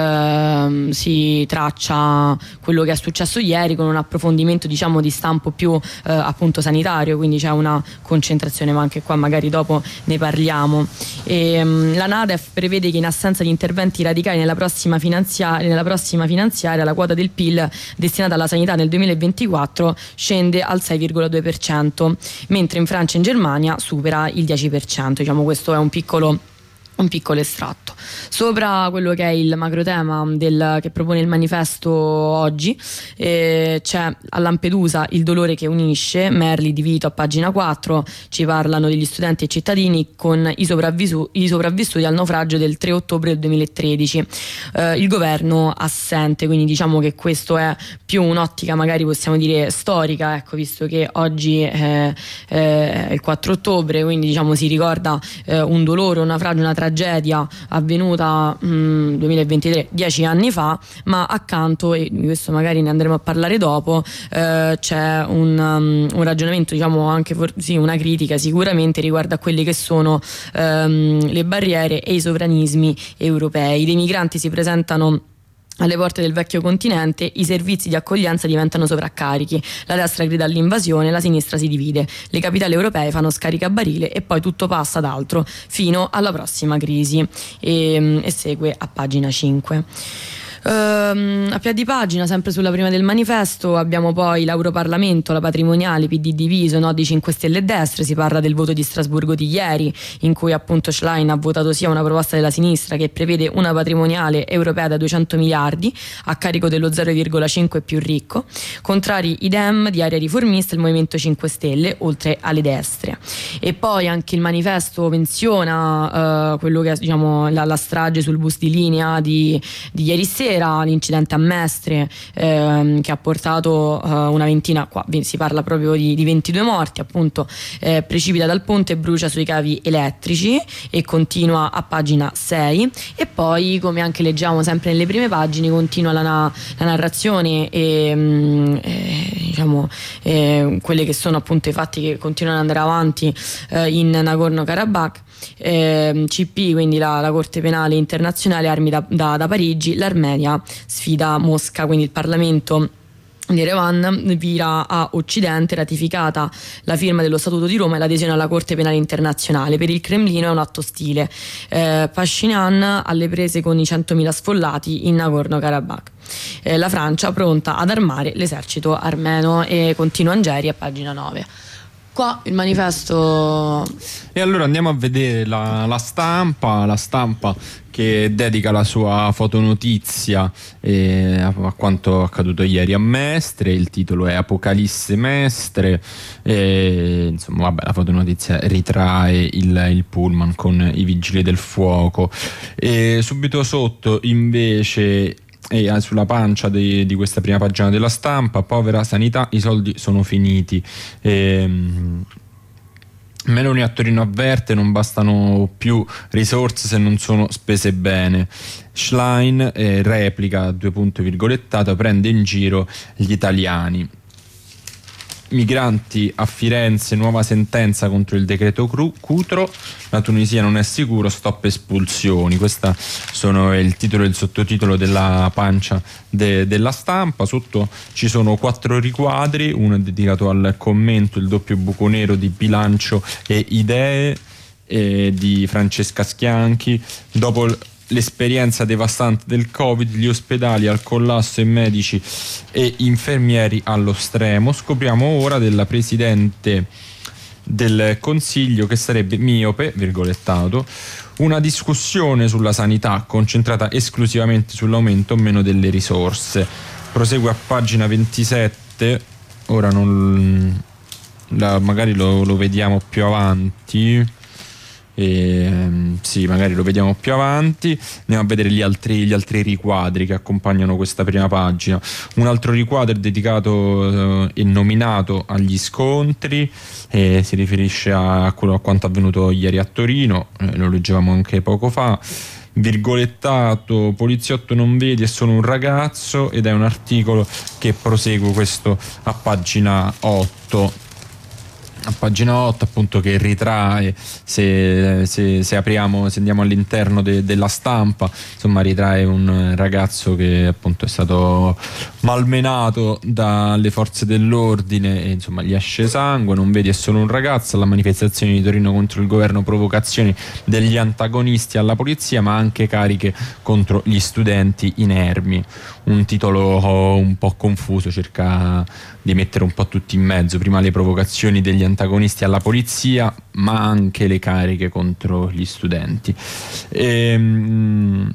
eh, si traccia quello che è successo ieri con un approfondimento diciamo di stampo più eh, appunto sanitario, quindi c'è una concentrazione, ma anche qua magari dopo ne parliamo. E, um, la NADEF prevede che in assenza di interventi radicali nella prossima finanziaria, nella prossima finanziaria la quota del P I L destinata alla sanità nel duemilaventiquattro scende al sei virgola due per cento, mentre in Francia e in Germania supera il dieci per cento. Diciamo, questo è un piccolo un piccolo estratto. Sopra quello che è il macro tema del, che propone il manifesto oggi, eh, c'è a Lampedusa il dolore che unisce, Merli di Vito a pagina quattro, ci parlano degli studenti e cittadini con i, sopravvisu- i sopravvissuti al naufragio del tre ottobre del duemilatredici. Eh, il governo assente, quindi diciamo che questo è più un'ottica magari possiamo dire storica, ecco, visto che oggi è, è il quattro ottobre, quindi diciamo si ricorda eh, un dolore, un naufragio, una tragedia tragedia avvenuta mh, duemilaventitré, dieci anni fa, ma accanto, e di questo magari ne andremo a parlare dopo, eh, c'è un, um, un ragionamento, diciamo anche for- sì, una critica sicuramente riguardo a quelle che sono ehm, le barriere e i sovranismi europei. Dei migranti si presentano alle porte del vecchio continente, i servizi di accoglienza diventano sovraccarichi, la destra grida all'invasione, la sinistra si divide, le capitali europee fanno scaricabarile e poi tutto passa ad altro fino alla prossima crisi. E, e segue a pagina cinque. Uh, a piedi pagina, sempre sulla prima del manifesto, abbiamo poi l'Europarlamento, la patrimoniale, P D diviso, no di cinque Stelle e destre. Si parla del voto di Strasburgo di ieri, in cui appunto Schlein ha votato sia una proposta della sinistra che prevede una patrimoniale europea da duecento miliardi a carico dello zero virgola cinque più ricco. Contrari i Dem di area riformista e il Movimento cinque Stelle, oltre alle destre. E poi anche il manifesto menziona uh, quello che è, diciamo, la, la strage sul bus di linea di, di ieri sera, l'incidente a Mestre ehm, che ha portato eh, una ventina, qua si parla proprio di, di ventidue morti, appunto eh, precipita dal ponte e brucia sui cavi elettrici, e continua a pagina sei. E poi, come anche leggiamo sempre nelle prime pagine, continua la, na- la narrazione e mh, eh, diciamo eh, quelle che sono appunto i fatti che continuano ad andare avanti eh, in Nagorno-Karabakh. Eh, C P, quindi la, la Corte Penale Internazionale, armi da, da, da Parigi, l'Armenia sfida Mosca, quindi il Parlamento di Erevan vira a Occidente, ratificata la firma dello Statuto di Roma e l'adesione alla Corte Penale Internazionale. Per il Cremlino è un atto ostile. Eh, Pashinyan alle prese con i centomila sfollati in Nagorno-Karabakh. Eh, la Francia pronta ad armare l'esercito armeno, e continua Angeri a pagina nove. Qua il manifesto. E allora andiamo a vedere la, la stampa, la stampa che dedica la sua fotonotizia eh, a, a quanto accaduto ieri a Mestre. Il titolo è Apocalisse Mestre, e, insomma vabbè, la fotonotizia ritrae il, il pullman con i vigili del fuoco, e subito sotto invece e sulla pancia di, di questa prima pagina della stampa: povera sanità, i soldi sono finiti. ehm, Meloni a Torino avverte, non bastano più risorse se non sono spese bene. Schlein eh, replica, due punti virgolettato, prende in giro gli italiani. Migranti a Firenze, nuova sentenza contro il decreto Cutro, la Tunisia non è sicuro, stop espulsioni. Questo sono il titolo e il sottotitolo della pancia de, della stampa. Sotto ci sono quattro riquadri, uno è dedicato al commento, il doppio buco nero di bilancio e idee eh, di Francesca Schianchi. Dopo l'esperienza devastante del Covid, gli ospedali al collasso e medici e infermieri allo stremo. Scopriamo ora della Presidente del Consiglio che sarebbe miope, virgolettato, una discussione sulla sanità concentrata esclusivamente sull'aumento o meno delle risorse. Prosegue a pagina ventisette, ora non la, magari lo, lo vediamo più avanti. E, sì, magari lo vediamo più avanti. Andiamo a vedere gli altri, gli altri riquadri che accompagnano questa prima pagina. Un altro riquadro è dedicato eh, e nominato agli scontri, e si riferisce a, quello, a quanto avvenuto ieri a Torino, eh, lo leggevamo anche poco fa. Virgolettato: poliziotto non vedi, è solo un ragazzo, ed è un articolo che prosegue questo a pagina otto. A pagina otto, appunto, che ritrae, se, se, se apriamo, se andiamo all'interno de, della stampa, insomma ritrae un ragazzo che appunto è stato malmenato dalle forze dell'ordine e insomma gli esce sangue. Non vedi, è solo un ragazzo. Alla manifestazione di Torino contro il governo, provocazioni degli antagonisti alla polizia, ma anche cariche contro gli studenti inermi. Un titolo un po' confuso, cerca di mettere un po' tutti in mezzo: prima le provocazioni degli antagonisti alla polizia, ma anche le cariche contro gli studenti. Ehm,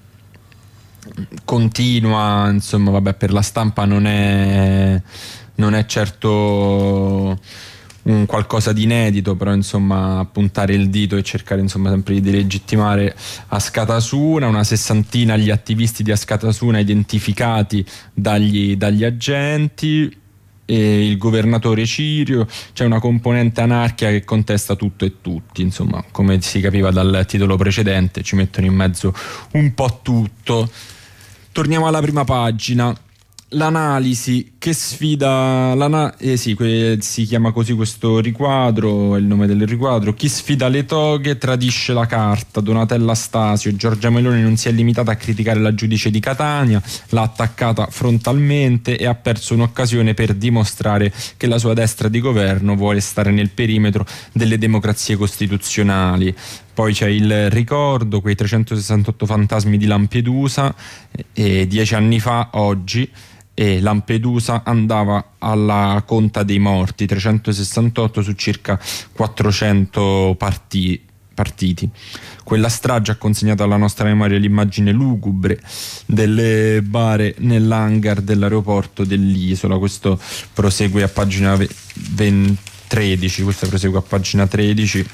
continua, insomma, vabbè, per la stampa non è, non è certo un qualcosa di inedito, però insomma puntare il dito e cercare insomma sempre di delegittimare Askatasuna. Una sessantina gli attivisti di Askatasuna identificati dagli, dagli agenti, e il governatore Cirio. C'è una componente anarchica che contesta tutto e tutti, insomma, come si capiva dal titolo precedente, ci mettono in mezzo un po' tutto. Torniamo alla prima pagina. L'analisi che sfida l'ana- eh sì, que- si chiama così questo riquadro, è il nome del riquadro. Chi sfida le toghe tradisce la carta. Donatella Stasio. Giorgia Meloni non si è limitata a criticare la giudice di Catania, l'ha attaccata frontalmente e ha perso un'occasione per dimostrare che la sua destra di governo vuole stare nel perimetro delle democrazie costituzionali. Poi c'è il ricordo, quei trecentosessantotto fantasmi di Lampedusa, e dieci anni fa oggi, e Lampedusa andava alla conta dei morti, trecentosessantotto su circa quattrocento parti, partiti. Quella strage ha consegnato alla nostra memoria l'immagine lugubre delle bare nell'hangar dell'aeroporto dell'isola. Questo prosegue a pagina tredici, questo prosegue a pagina tredici.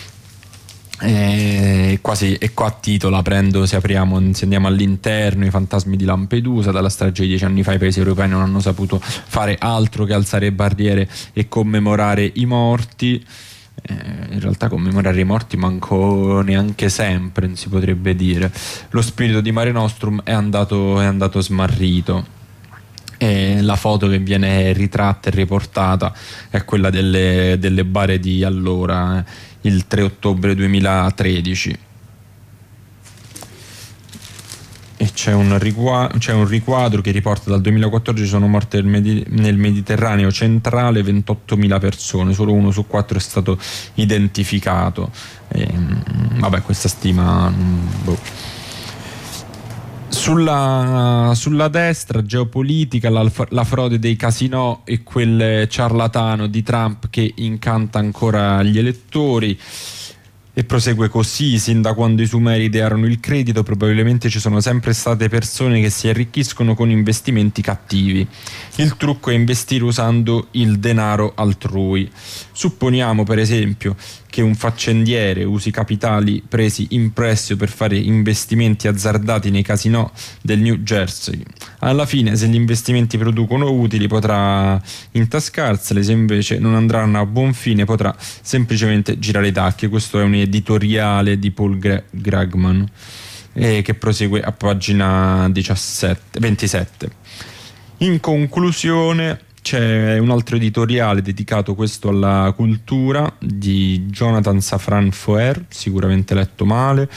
E quasi, e qua titola, prendo, se apriamo, se andiamo all'interno, i fantasmi di Lampedusa. Dalla strage di dieci anni fa i paesi europei non hanno saputo fare altro che alzare barriere e commemorare i morti. Eh, in realtà commemorare i morti manco neanche sempre, si potrebbe dire. Lo spirito di Mare Nostrum è andato, è andato smarrito. E la foto che viene ritratta e riportata è quella delle, delle bare di allora, eh, il tre ottobre duemilatredici. E c'è c'è un, rigua- c'è un riquadro che riporta dal duemilaquattordici sono morte nel, Medi- nel Mediterraneo centrale ventottomila persone, solo uno su quattro è stato identificato. E, vabbè, questa stima boh. Sulla, sulla destra, geopolitica, la, la frode dei casinò e quel ciarlatano di Trump che incanta ancora gli elettori. E prosegue così: sin da quando i Sumeri idearono il credito, probabilmente ci sono sempre state persone che si arricchiscono con investimenti cattivi. Il trucco è investire usando il denaro altrui. Supponiamo, per esempio, che un faccendiere usi capitali presi in prestito per fare investimenti azzardati nei casinò del New Jersey. Alla fine, se gli investimenti producono utili, potrà intascarseli; se invece non andranno a buon fine, potrà semplicemente girare i tacchi. Questo è un editoriale di Paul Gre- Gragman eh, che prosegue a pagina diciassette, ventisette. In conclusione, c'è un altro editoriale dedicato questo alla cultura di Jonathan Safran Foer, sicuramente letto male.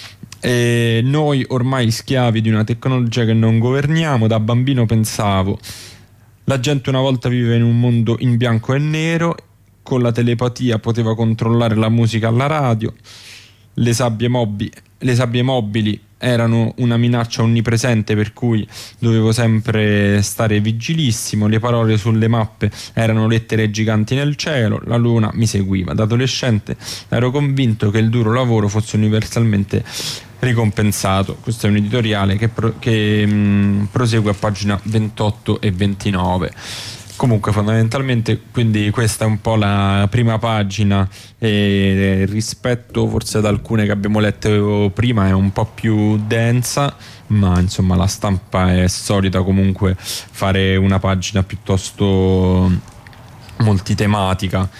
E noi ormai schiavi di una tecnologia che non governiamo. Da bambino pensavo: la gente una volta viveva in un mondo in bianco e nero, con la telepatia poteva controllare la musica alla radio, le sabbie, mobi- le sabbie mobili erano una minaccia onnipresente per cui dovevo sempre stare vigilissimo, le parole sulle mappe erano lettere giganti nel cielo, la luna mi seguiva. Da adolescente ero convinto che il duro lavoro fosse universalmente ricompensato. Questo è un editoriale che, pro- che mh, prosegue a pagina ventotto e ventinove. Comunque fondamentalmente, quindi questa è un po' la prima pagina, e rispetto forse ad alcune che abbiamo letto prima è un po' più densa, ma insomma la stampa è solita comunque fare una pagina piuttosto multitematica.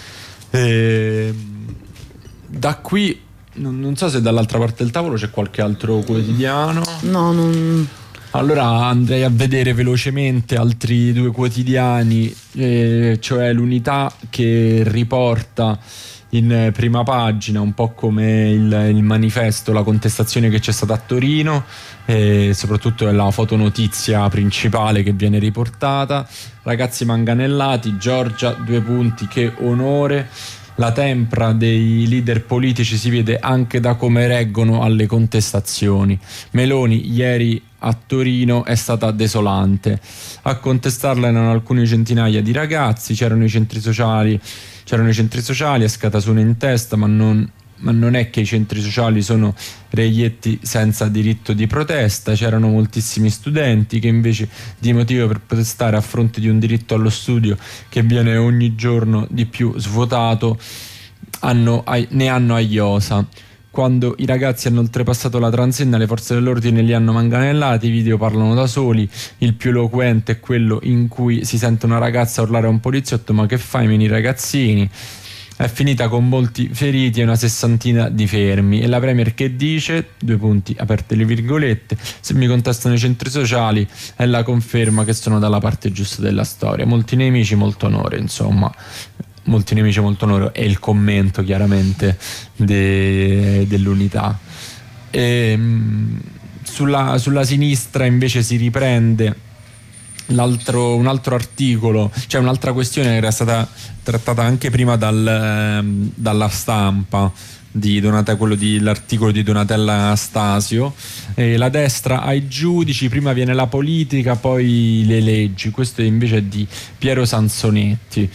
E da qui non, non so se dall'altra parte del tavolo c'è qualche altro quotidiano. No, non... Allora andrei a vedere velocemente altri due quotidiani, eh, cioè l'Unità, che riporta in prima pagina un po' come il, il manifesto la contestazione che c'è stata a Torino, e soprattutto è la fotonotizia principale che viene riportata. Ragazzi manganellati, Giorgia, due punti, che onore. La tempra dei leader politici si vede anche da come reggono alle contestazioni. Meloni ieri a Torino è stata desolante. A contestarla erano alcune centinaia di ragazzi, c'erano i centri sociali, c'erano i centri sociali, a scatasuna in testa, ma non, ma non è che i centri sociali sono reietti senza diritto di protesta. C'erano moltissimi studenti che invece di motivo per protestare a fronte di un diritto allo studio che viene ogni giorno di più svuotato, hanno, ne hanno a iosa. Quando i ragazzi hanno oltrepassato la transenna, le forze dell'ordine li hanno manganellati. I video parlano da soli. Il più eloquente è quello in cui si sente una ragazza urlare a un poliziotto: ma che fai, mini ragazzini? È finita con molti feriti e una sessantina di fermi. E la premier che dice, due punti, aperte le virgolette: se mi contestano i centri sociali è la conferma che sono dalla parte giusta della storia. Molti nemici, molto onore. Insomma, molti nemici, molto onore è il commento chiaramente de, dell'Unità. E, mh, sulla, sulla sinistra invece si riprende L'altro, un altro articolo, cioè un'altra questione che era stata trattata anche prima dal, dalla Stampa, di Donatella, quello di l'articolo di Donatella Stasio. E la destra ai giudici, prima viene la politica, poi le leggi. Questo invece è di Piero Sansonetti.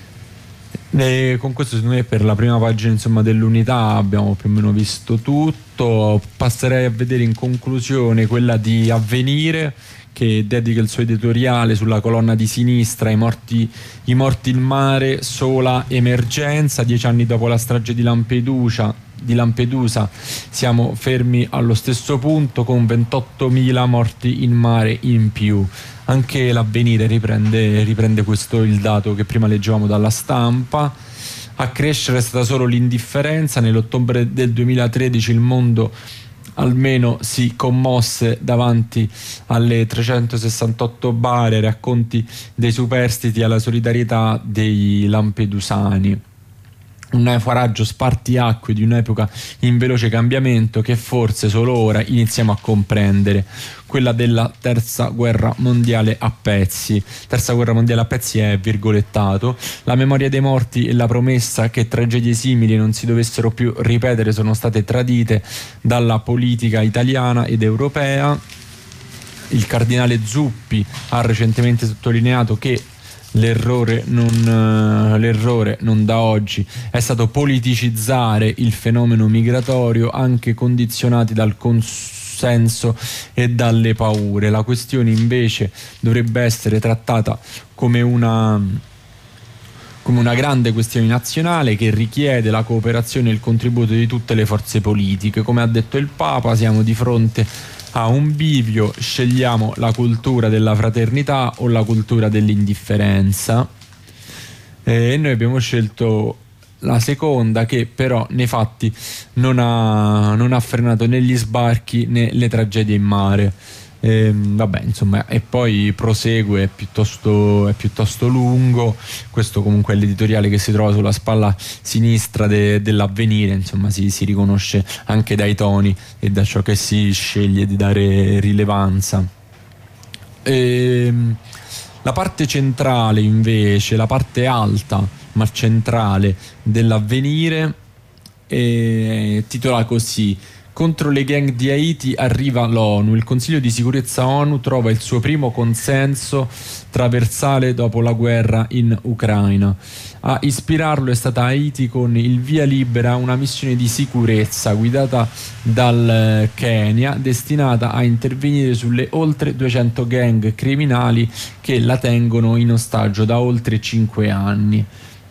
E con questo secondo me per la prima pagina, insomma, dell'Unità abbiamo più o meno visto tutto. Passerei a vedere in conclusione quella di Avvenire, che dedica il suo editoriale sulla colonna di sinistra: i morti, i morti in mare, sola emergenza. Dieci anni dopo la strage di Lampedusa, di Lampedusa siamo fermi allo stesso punto, con ventottomila morti in mare in più. Anche l'Avvenire riprende, riprende questo, il dato che prima leggevamo dalla Stampa. A crescere è stata solo l'indifferenza. Nell'ottobre del duemilatredici il mondo almeno si commosse davanti alle trecentosessantotto bare, racconti dei superstiti alla solidarietà dei lampedusani. un naufragio spartiacque di un'epoca in veloce cambiamento che forse solo ora iniziamo a comprendere, quella della terza guerra mondiale a pezzi. Terza guerra mondiale a pezzi è virgolettato. La memoria dei morti e la promessa che tragedie simili non si dovessero più ripetere sono state tradite dalla politica italiana ed europea. Il cardinale Zuppi ha recentemente sottolineato che L'errore non, l'errore non da oggi è stato politicizzare il fenomeno migratorio, anche condizionati dal consenso e dalle paure. La questione invece dovrebbe essere trattata come una, come una grande questione nazionale che richiede la cooperazione e il contributo di tutte le forze politiche. Come ha detto il Papa, siamo di fronte a un bivio, scegliamo la cultura della fraternità o la cultura dell'indifferenza, e noi abbiamo scelto la seconda, che però nei fatti non ha, non ha frenato né gli sbarchi né le tragedie in mare. E, vabbè, insomma, e poi prosegue, è piuttosto, è piuttosto lungo. Questo comunque è l'editoriale che si trova sulla spalla sinistra de, dell'Avvenire, insomma si, si riconosce anche dai toni e da ciò che si sceglie di dare rilevanza. E, la parte centrale invece, la parte alta ma centrale dell'Avvenire è titola così: contro le gang di Haiti arriva l'ONU. Il Consiglio di sicurezza ONU trova il suo primo consenso traversale dopo la guerra in Ucraina. A ispirarlo è stata Haiti con il via libera, una missione di sicurezza guidata dal Kenya, destinata a intervenire sulle oltre duecento gang criminali che la tengono in ostaggio da oltre cinque anni.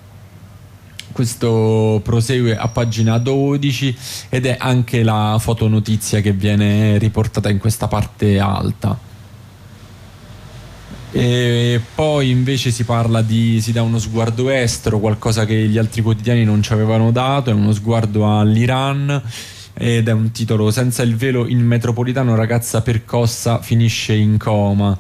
Questo prosegue a pagina dodici ed è anche la fotonotizia che viene riportata in questa parte alta. E poi invece si parla di, si dà uno sguardo estero, qualcosa che gli altri quotidiani non ci avevano dato, è uno sguardo all'Iran ed è un titolo: senza il velo in metropolitano, ragazza percossa finisce in coma.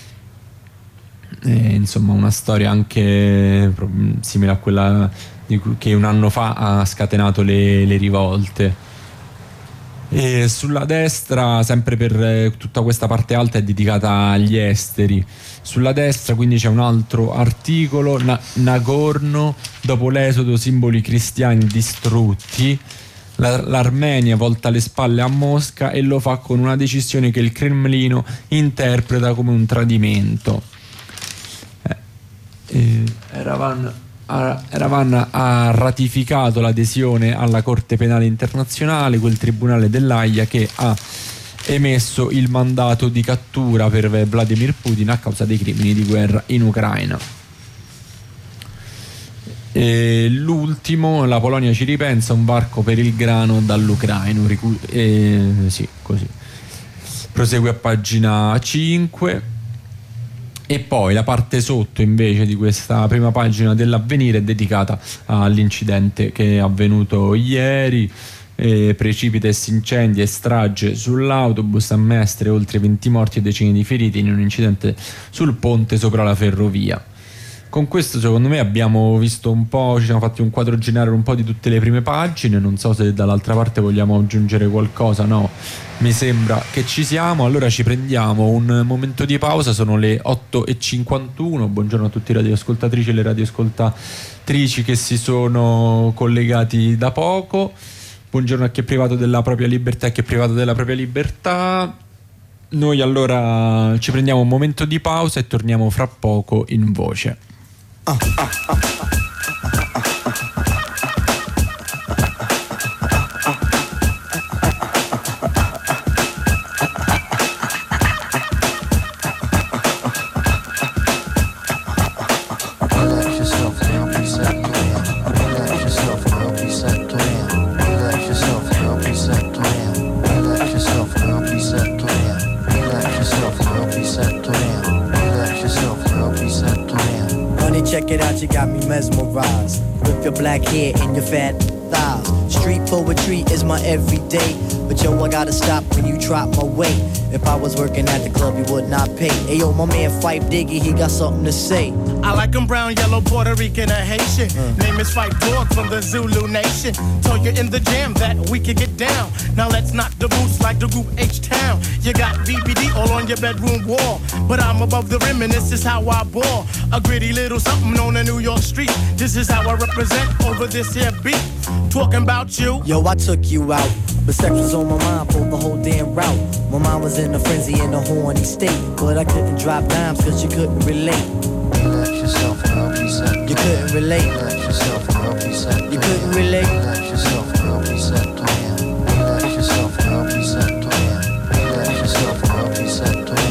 E, insomma, una storia anche simile a quella che un anno fa ha scatenato le, le rivolte. E sulla destra, sempre per tutta questa parte alta, è dedicata agli esteri. Sulla destra quindi c'è un altro articolo: Na- Nagorno, dopo l'esodo, simboli cristiani distrutti. La- l'Armenia volta le spalle a Mosca e lo fa con una decisione che il Cremlino interpreta come un tradimento. eh, eh, Eravan Eravan ha ratificato l'adesione alla Corte Penale Internazionale, quel tribunale dell'Aia che ha emesso il mandato di cattura per Vladimir Putin a causa dei crimini di guerra in Ucraina. E l'ultimo, la Polonia ci ripensa, un barco per il grano dall'Ucraina. Ricu- eh, sì, così. Prosegue a pagina cinque. E poi la parte sotto invece di questa prima pagina dell'Avvenire è dedicata all'incidente che è avvenuto ieri. Eh, precipiti, incendi e strage sull'autobus, a Mestre oltre venti morti e decine di feriti in un incidente sul ponte sopra la ferrovia. Con questo secondo me abbiamo visto un po', ci siamo fatti un quadro generale un po' di tutte le prime pagine. Non so se dall'altra parte vogliamo aggiungere qualcosa. No, mi sembra che ci siamo. Allora ci prendiamo un momento di pausa, sono le otto e cinquantuno. Buongiorno a tutti i radioascoltatrici e le radioascoltatrici che si sono collegati da poco. Buongiorno a chi è privato della propria libertà e chi è privato della propria libertà. Noi allora ci prendiamo un momento di pausa e torniamo fra poco in voce. Ah, ah, ah, ah. Check it out, you got me mesmerized with your black hair and your fat thighs. Street poetry is my everyday, but yo, I gotta stop when you drop my weight. If I was working at the club, you would not pay. Hey yo, my man Phife Diggy, he got something to say. I like them brown, yellow, Puerto Rican, or Haitian. Mm. Name is Fight Dog from the Zulu Nation. Told you in the jam that we could get down. Now let's knock the boots like the group H-Town. You got B B D all on your bedroom wall, but I'm above the rim and this is how I ball. A gritty little something on a New York street. This is how I represent over this here beat. Talking about you. Yo, I took you out, but sex was on my mind for the whole damn route. My mind was in a frenzy in a horny state, but I couldn't drop dimes cause you couldn't relate. Relax yourself, girl, reset. You couldn't relate. Relax yourself, girl, reset. You couldn't relate. Relax yourself, girl, reset. Relax yourself, girl, reset. Relax yourself, girl, reset.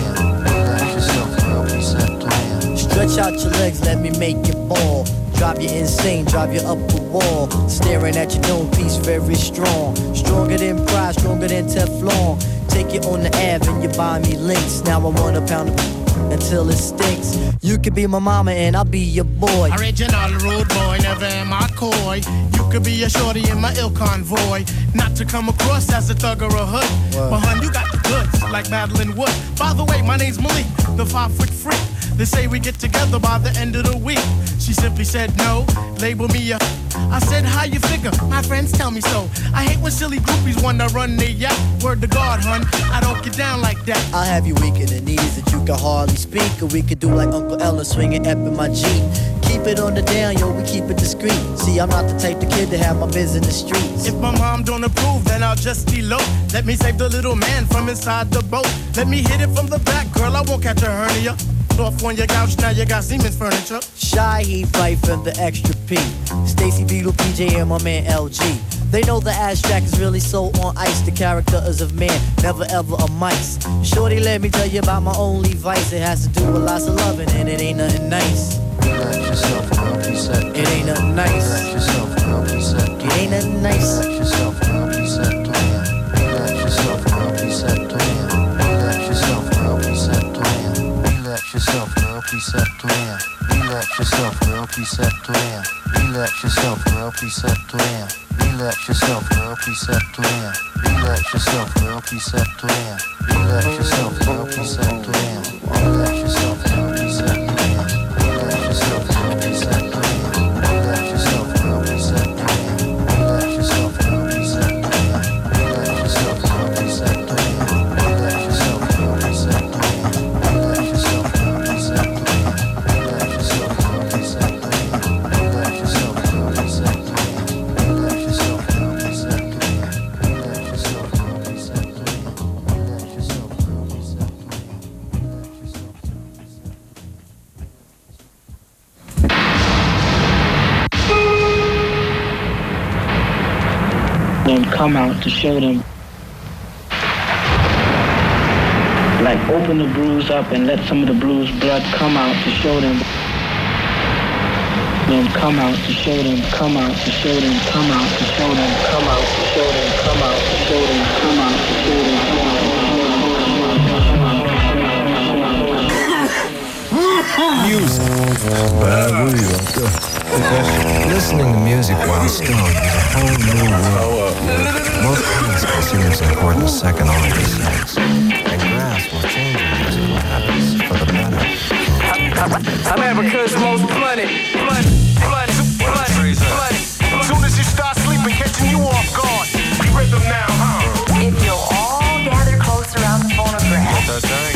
Relax yourself, girl, reset. Stretch out your legs, let me make you ball. Drive you insane, drive you up the wall. Staring at your dome piece, very strong. Stronger than pride, stronger than Teflon. Take you on the Ave and you buy me links. Now I want a pound of until it stinks. You could be my mama and I'll be your boy. Original rude boy, never am I coy. You could be a shorty in my ill convoy. Not to come across as a thug or a hood. Wow. But hun, you got the goods, like Madeline Wood. By the way, my name's Malik, the five foot freak. They say we get together by the end of the week. She simply said no, label me a. I said, how you figure? My friends tell me so. I hate when silly groupies wanna run their yacht. Word to God, hun, I don't get down like that. I'll have you weak in the knees that you can hardly speak. Or we could do like Uncle Ella swinging up in my Jeep. Keep it on the down, yo, we keep it discreet. See, I'm not the type of kid to have my biz in the streets. If my mom don't approve, then I'll just elope. Let me save the little man from inside the boat. Let me hit it from the back, girl, I won't catch a hernia. Off on your couch, now you got Siemens furniture. Shy, he fight for the extra P. Stacy Beetle, P J, and my man L G. They know the ass jack is really so on ice. The character is of man, never ever a mice. Shorty, let me tell you about my only vice. It has to do with lots of loving, and it ain't nothing nice. Relax yourself, girl, reset. It ain't nothing nice. Relax yourself, girl, reset. It ain't nothing nice. Relax yourself, girl, reset. Relax yourself, girl, reset. Relax yourself, girl, reset. Relax yourself, girl, preset to air. Relax yourself, girl, preset to air. Relax yourself, girl, preset to air. Relax yourself, girl, preset to air. Relax yourself, girl, preset to air. Relax yourself, girl, preset to air. Relax yourself, girl, preset to air. Relax yourself, girl, preset to air. Relax yourself, girl, preset to air. Relax yourself, girl, preset to air. Relax yourself, girl, preset to air. Relax yourself, girl, preset to air. Come out to show them, like open the bruise up and let some of the bruised blood come out to show them. Then come out to show them, come out to show them, come out to show them, come out to show them, come out to show them, come out to show them, come out Music. Listening to music while stoned is a whole new world. Most things consider as important as second order sex. And grasp will change your musical habits for the better. America's most blooded, blood, blood, blood, blood. Soon as you start sleeping, catching you off guard. We rhythm now, huh? If you'll all gather close around the phonograph. That's right.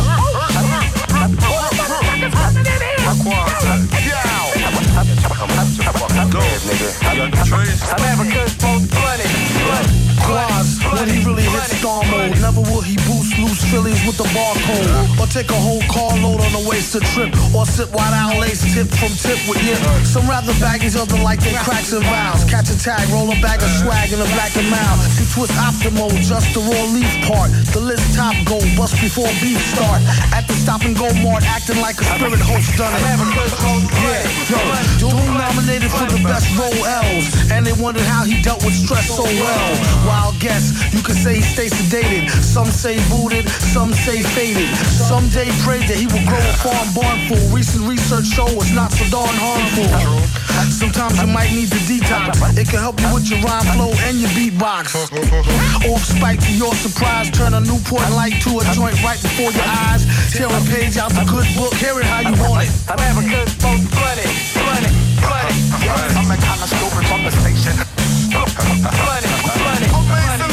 America's most blooded, blood. Quaz, when he really hits star mode, never will he boost loose Phillies with the barcode, or take a whole carload on a wasted trip, or sit wide out lace tip from tip with yip. Some rather baggies, other like they cracks and vows. Catch a tag, roll a bag of swag in a black and mild. She twist optimal, just the raw leaf part. The list top go, bust before beef start. At the stop and go mart, acting like a spirit host done it. Yeah, yo, Doom nominated for the best role L's, and they wondered how he dealt with stress so well. Wild guess, you could say he stay sedated. Some say booted, some say faded. Some day prayed that he would grow a farm barn full. Recent research show it's not so darn harmful. Sometimes you might need the detox. It can help you with your rhyme flow and your beatbox. Off spike to your surprise, turn a Newport light to a joint right before your eyes. Tear a page out the good book, hear it how you want it. America's most funny, funny, funny. Yes, I'm a kind of stupid from the station. Funny, funny, funny.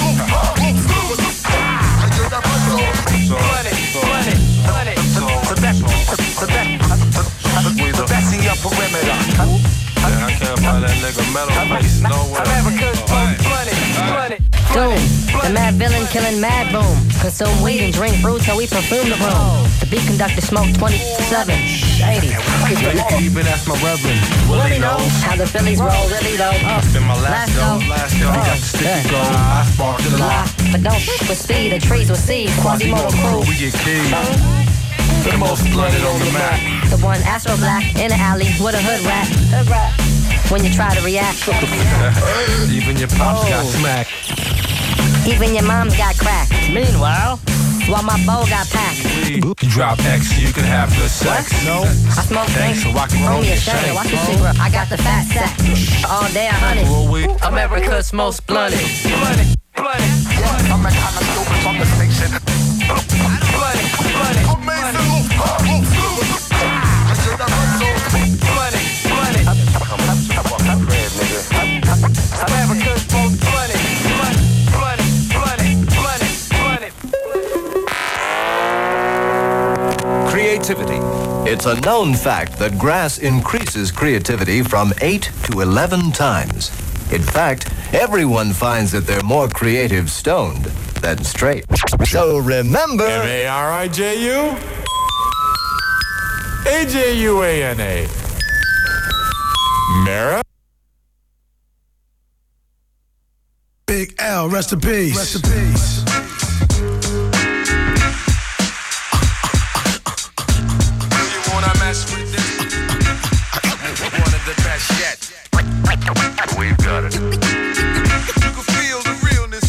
Funny, funny, funny. The best, the best, the best in your perimeter. I can't buy that nigga metal face, no way. America's most funny, funny. Doom, the mad villain killing mad boom. Consume weed and drink brew till we perfume the room. The beat conductor smoke twenty-seven. Shady. Even ask my reverend. Will he know how the Phillies roll really though? It's been my last go, last go. Got the sticky gold, I spark to the lock. But don't with speed, the trees will see. Quasimodo crew. We get keys. The most flooded on the map. The one Astro Black in the alley with a hood rat. Hood rat. When you try to react. Even your pops got smacked. Even your mom's got cracked. Meanwhile, while my bow got packed. You drop X, you can have good sex. What? No. I smoke thanks, so I can roll me a shank. shank. Watch the secret. I got the fat sack. All day a hundred. America's most blunted. Blunted, blunted. Yes, I'm a kind of stupid from the station. Blunted, blunted. Amazing. Blunted, blunted. America's most blunted. Creativity. It's a known fact that grass increases creativity from eight to eleven times. In fact, everyone finds that they're more creative stoned than straight. So remember... M A R I J U A J U A N A Mara. Big L, rest in peace. Rest in peace. We've got it. You can feel the realness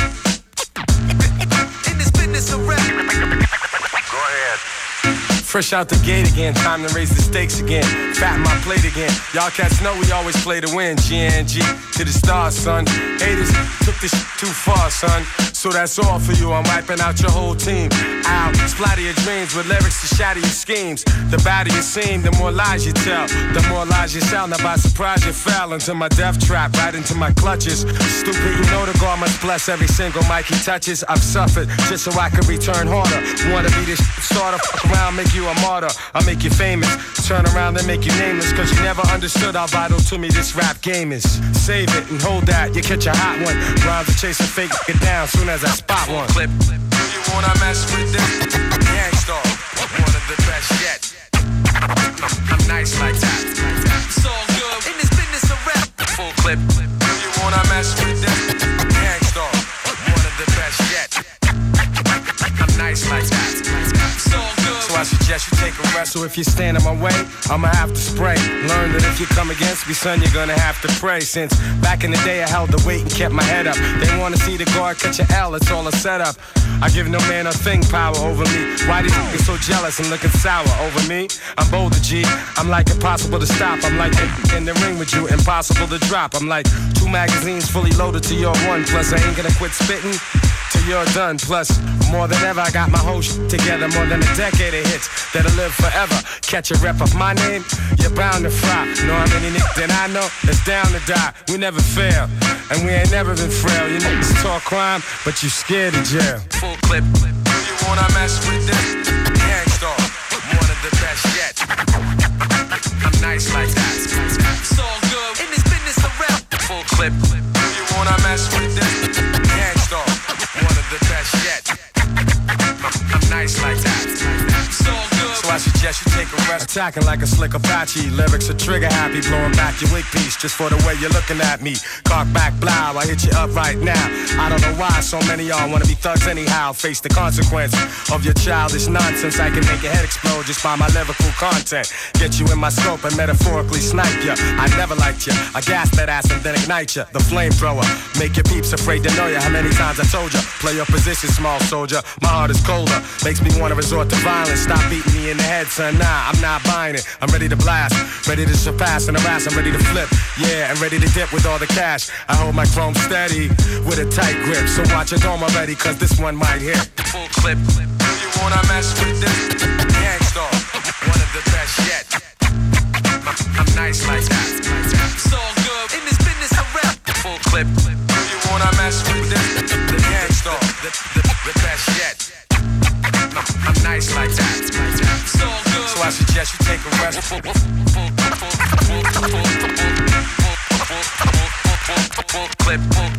in this business of rap. Go ahead. Fresh out the gate again, time to raise the stakes again. Fat my plate again. Y'all cats know we always play to win. G N G to the stars, son. Haters took this shit too far, son. So that's all for you. I'm wiping out your whole team. Out, splatter your dreams with lyrics to shatter your schemes. The badder you seem, the more lies you tell. The more lies you sound. Now by surprise you fell into my death trap, right into my clutches. Stupid, you know the God must bless every single mic he touches. I've suffered just so I can return harder. Wanna be this sort of fuck around, make you a martyr. I'll make you famous. Turn around and make you nameless. Cause you never understood how vital to me this rap game is. Save it and hold that, you catch a hot one. Rhymes are chasing fake, get down soon as I spot one. Clip. You wanna mess with this? Gangstar, one of the best yet. I'm nice like that. It's all good in this business of rap. Full clip. You wanna mess with this? Gangstar, one of the best yet. I'm nice like that. It's all good. So I suggest you take a rest. So if you stand in my way, I'ma have to spray. Learn that if you come against me, son, you're gonna have to pray. Since back in the day I held the weight and kept my head up. They wanna see the guard catch an L, it's all a setup. I give no man a thing power over me. Why these niggas so jealous and looking sour over me? I'm bolder, G. I'm like impossible to stop. I'm like in the ring with you, impossible to drop. I'm like two magazines fully loaded to your one. Plus I ain't gonna quit spitting till you're done. Plus, more than ever, I got my whole shit together. More than a decade of hits that'll live forever. Catch a rep of my name, you're bound to fry. Know how many niggas that I know that's down to die. We never fail, and we ain't never been frail. You niggas talk crime, but you scared of jail. Full clip. You wanna mess with this? Gangstar, one of the best yet. I'm nice like that. It's all good in this business of rap. Full clip. You wanna mess with this? Gangstar, one of the best yet. I'm nice like that. It's all good. So I suggest you take a rest. Attacking like a slick Apache. Lyrics are trigger happy. Blowing back your wig piece just for the way you're looking at me. Cock back, blow. I hit you up right now. I don't know why so many y'all wanna be thugs anyhow. Face the consequence of your childish nonsense. I can make your head explode just by my lyrical content. Get you in my scope and metaphorically snipe ya. I never liked ya. I gas that ass and then ignite ya. The flamethrower. Make your peeps afraid to know ya. How many times I told ya? Play your position, small soldier. My heart is colder. Makes me wanna resort to violence. Stop beating me in the head, son. Nah, I'm not buying it. I'm ready to blast. Ready to surpass and harass. I'm ready to flip. Yeah, and ready to dip with all the cash. I hold my chrome steady with a tight grip. So watch your dome already, cause this one might hit. Full clip. You wanna mess with this? Gangstar, one of the best yet. nice like that. It's all good in this business of rap. Full clip. You wanna mess with this? The gangsta, the, the, the best yet. I'm nice like that. It's all good. So I suggest you take a rest. Full, full, full, full, full, full, full, full clip.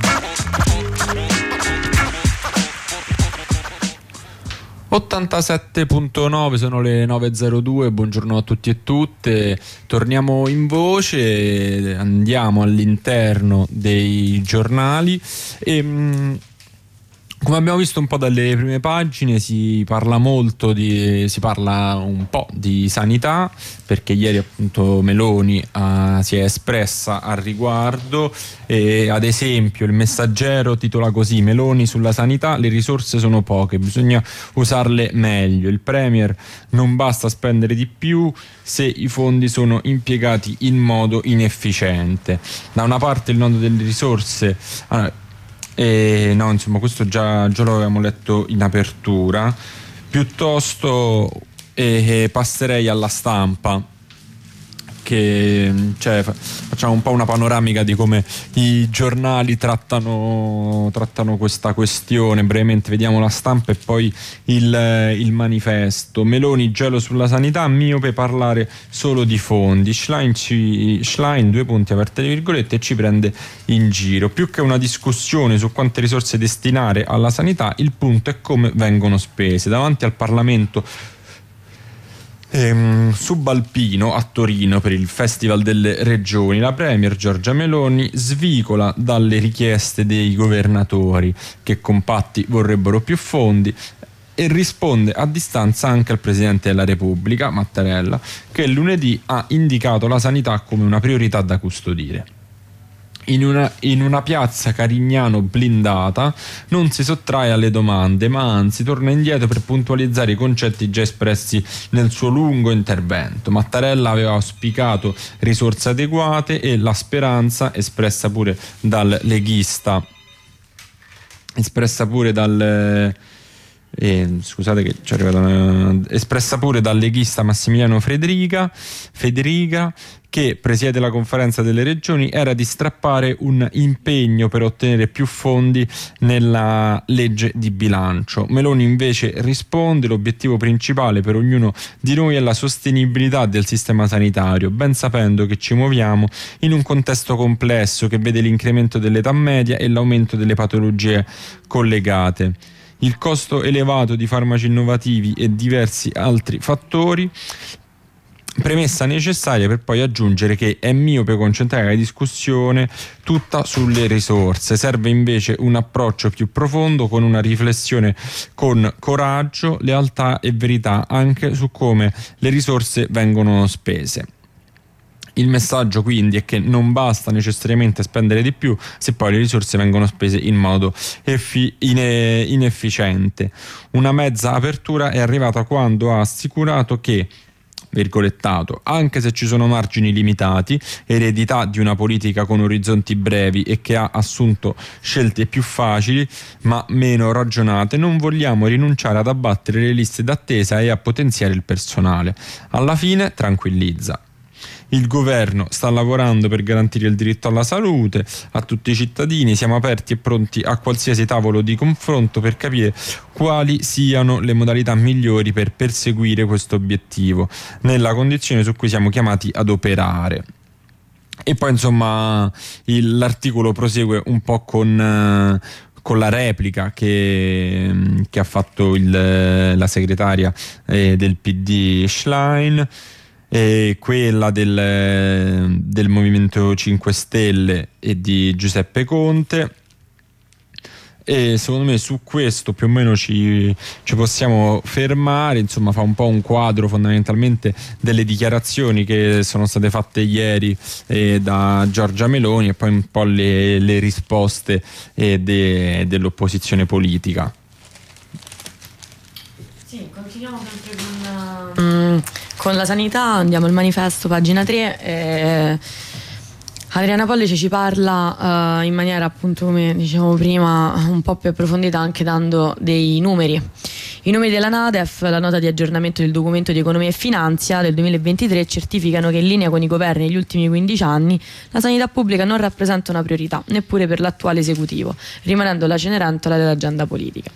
ottantasette virgola nove, sono le nove e zero due, buongiorno a tutti e tutte, torniamo in voce, andiamo all'interno dei giornali e mh, come abbiamo visto un po' dalle prime pagine si parla molto di, si parla un po' di sanità, perché ieri appunto Meloni uh, si è espressa al riguardo e ad esempio il Messaggero titola così: Meloni sulla sanità, le risorse sono poche, bisogna usarle meglio, il Premier non basta spendere di più se i fondi sono impiegati in modo inefficiente. Da una parte il nodo delle risorse, uh, E no, insomma, questo già, già lo avevamo letto in apertura. Piuttosto eh, passerei alla stampa, che cioè, facciamo un po' una panoramica di come i giornali trattano, trattano questa questione. Brevemente vediamo la stampa e poi il, il manifesto. Meloni gelo sulla sanità, miope parlare solo di fondi. Schlein, ci, Schlein due punti aperte le virgolette, ci prende in giro. Più che una discussione su quante risorse destinare alla sanità, il punto è come vengono spese. Davanti al Parlamento Ehm, subalpino a Torino per il Festival delle Regioni, la Premier Giorgia Meloni svicola dalle richieste dei governatori che compatti vorrebbero più fondi e risponde a distanza anche al Presidente della Repubblica Mattarella, che lunedì ha indicato la sanità come una priorità da custodire. In una, in una piazza Carignano blindata non si sottrae alle domande, ma anzi torna indietro per puntualizzare i concetti già espressi nel suo lungo intervento. Mattarella aveva auspicato risorse adeguate e la speranza espressa pure dal leghista espressa pure dal Eh, scusate che ci è arrivata una, espressa pure dal leghista Massimiliano Federica, Federica che presiede la conferenza delle regioni, era di strappare un impegno per ottenere più fondi nella legge di bilancio. Meloni invece risponde: l'obiettivo principale per ognuno di noi è la sostenibilità del sistema sanitario, ben sapendo che ci muoviamo in un contesto complesso che vede l'incremento dell'età media e l'aumento delle patologie collegate, il costo elevato di farmaci innovativi e diversi altri fattori, premessa necessaria per poi aggiungere che è miope concentrare la discussione tutta sulle risorse, serve invece un approccio più profondo con una riflessione con coraggio, lealtà e verità anche su come le risorse vengono spese. Il messaggio quindi è che non basta necessariamente spendere di più se poi le risorse vengono spese in modo effi- ine- inefficiente. Una mezza apertura è arrivata quando ha assicurato che, virgolettato, anche se ci sono margini limitati, eredità di una politica con orizzonti brevi e che ha assunto scelte più facili ma meno ragionate, non vogliamo rinunciare ad abbattere le liste d'attesa e a potenziare il personale. Alla fine tranquillizza: il governo sta lavorando per garantire il diritto alla salute a tutti i cittadini, siamo aperti e pronti a qualsiasi tavolo di confronto per capire quali siano le modalità migliori per perseguire questo obiettivo, nella condizione su cui siamo chiamati ad operare. E poi insomma il, l'articolo prosegue un po' con... con la replica che, che ha fatto il, la segretaria eh, del P D Schlein, e quella del, del Movimento cinque Stelle e di Giuseppe Conte, e secondo me su questo più o meno ci, ci possiamo fermare. Insomma, fa un po' un quadro fondamentalmente delle dichiarazioni che sono state fatte ieri eh, da Giorgia Meloni e poi un po' le, le risposte eh, de, dell'opposizione politica. Sì, continuiamo sempre con, mm, con la sanità, andiamo al manifesto, pagina tre. Eh, Adriana Pollice ci parla uh, in maniera, appunto, come dicevamo prima, un po' più approfondita, anche dando dei numeri. I numeri della NADEF, la nota di aggiornamento del documento di economia e finanza del duemilaventitré, certificano che in linea con i governi negli ultimi quindici anni la sanità pubblica non rappresenta una priorità, neppure per l'attuale esecutivo, rimanendo la Cenerentola dell'agenda politica.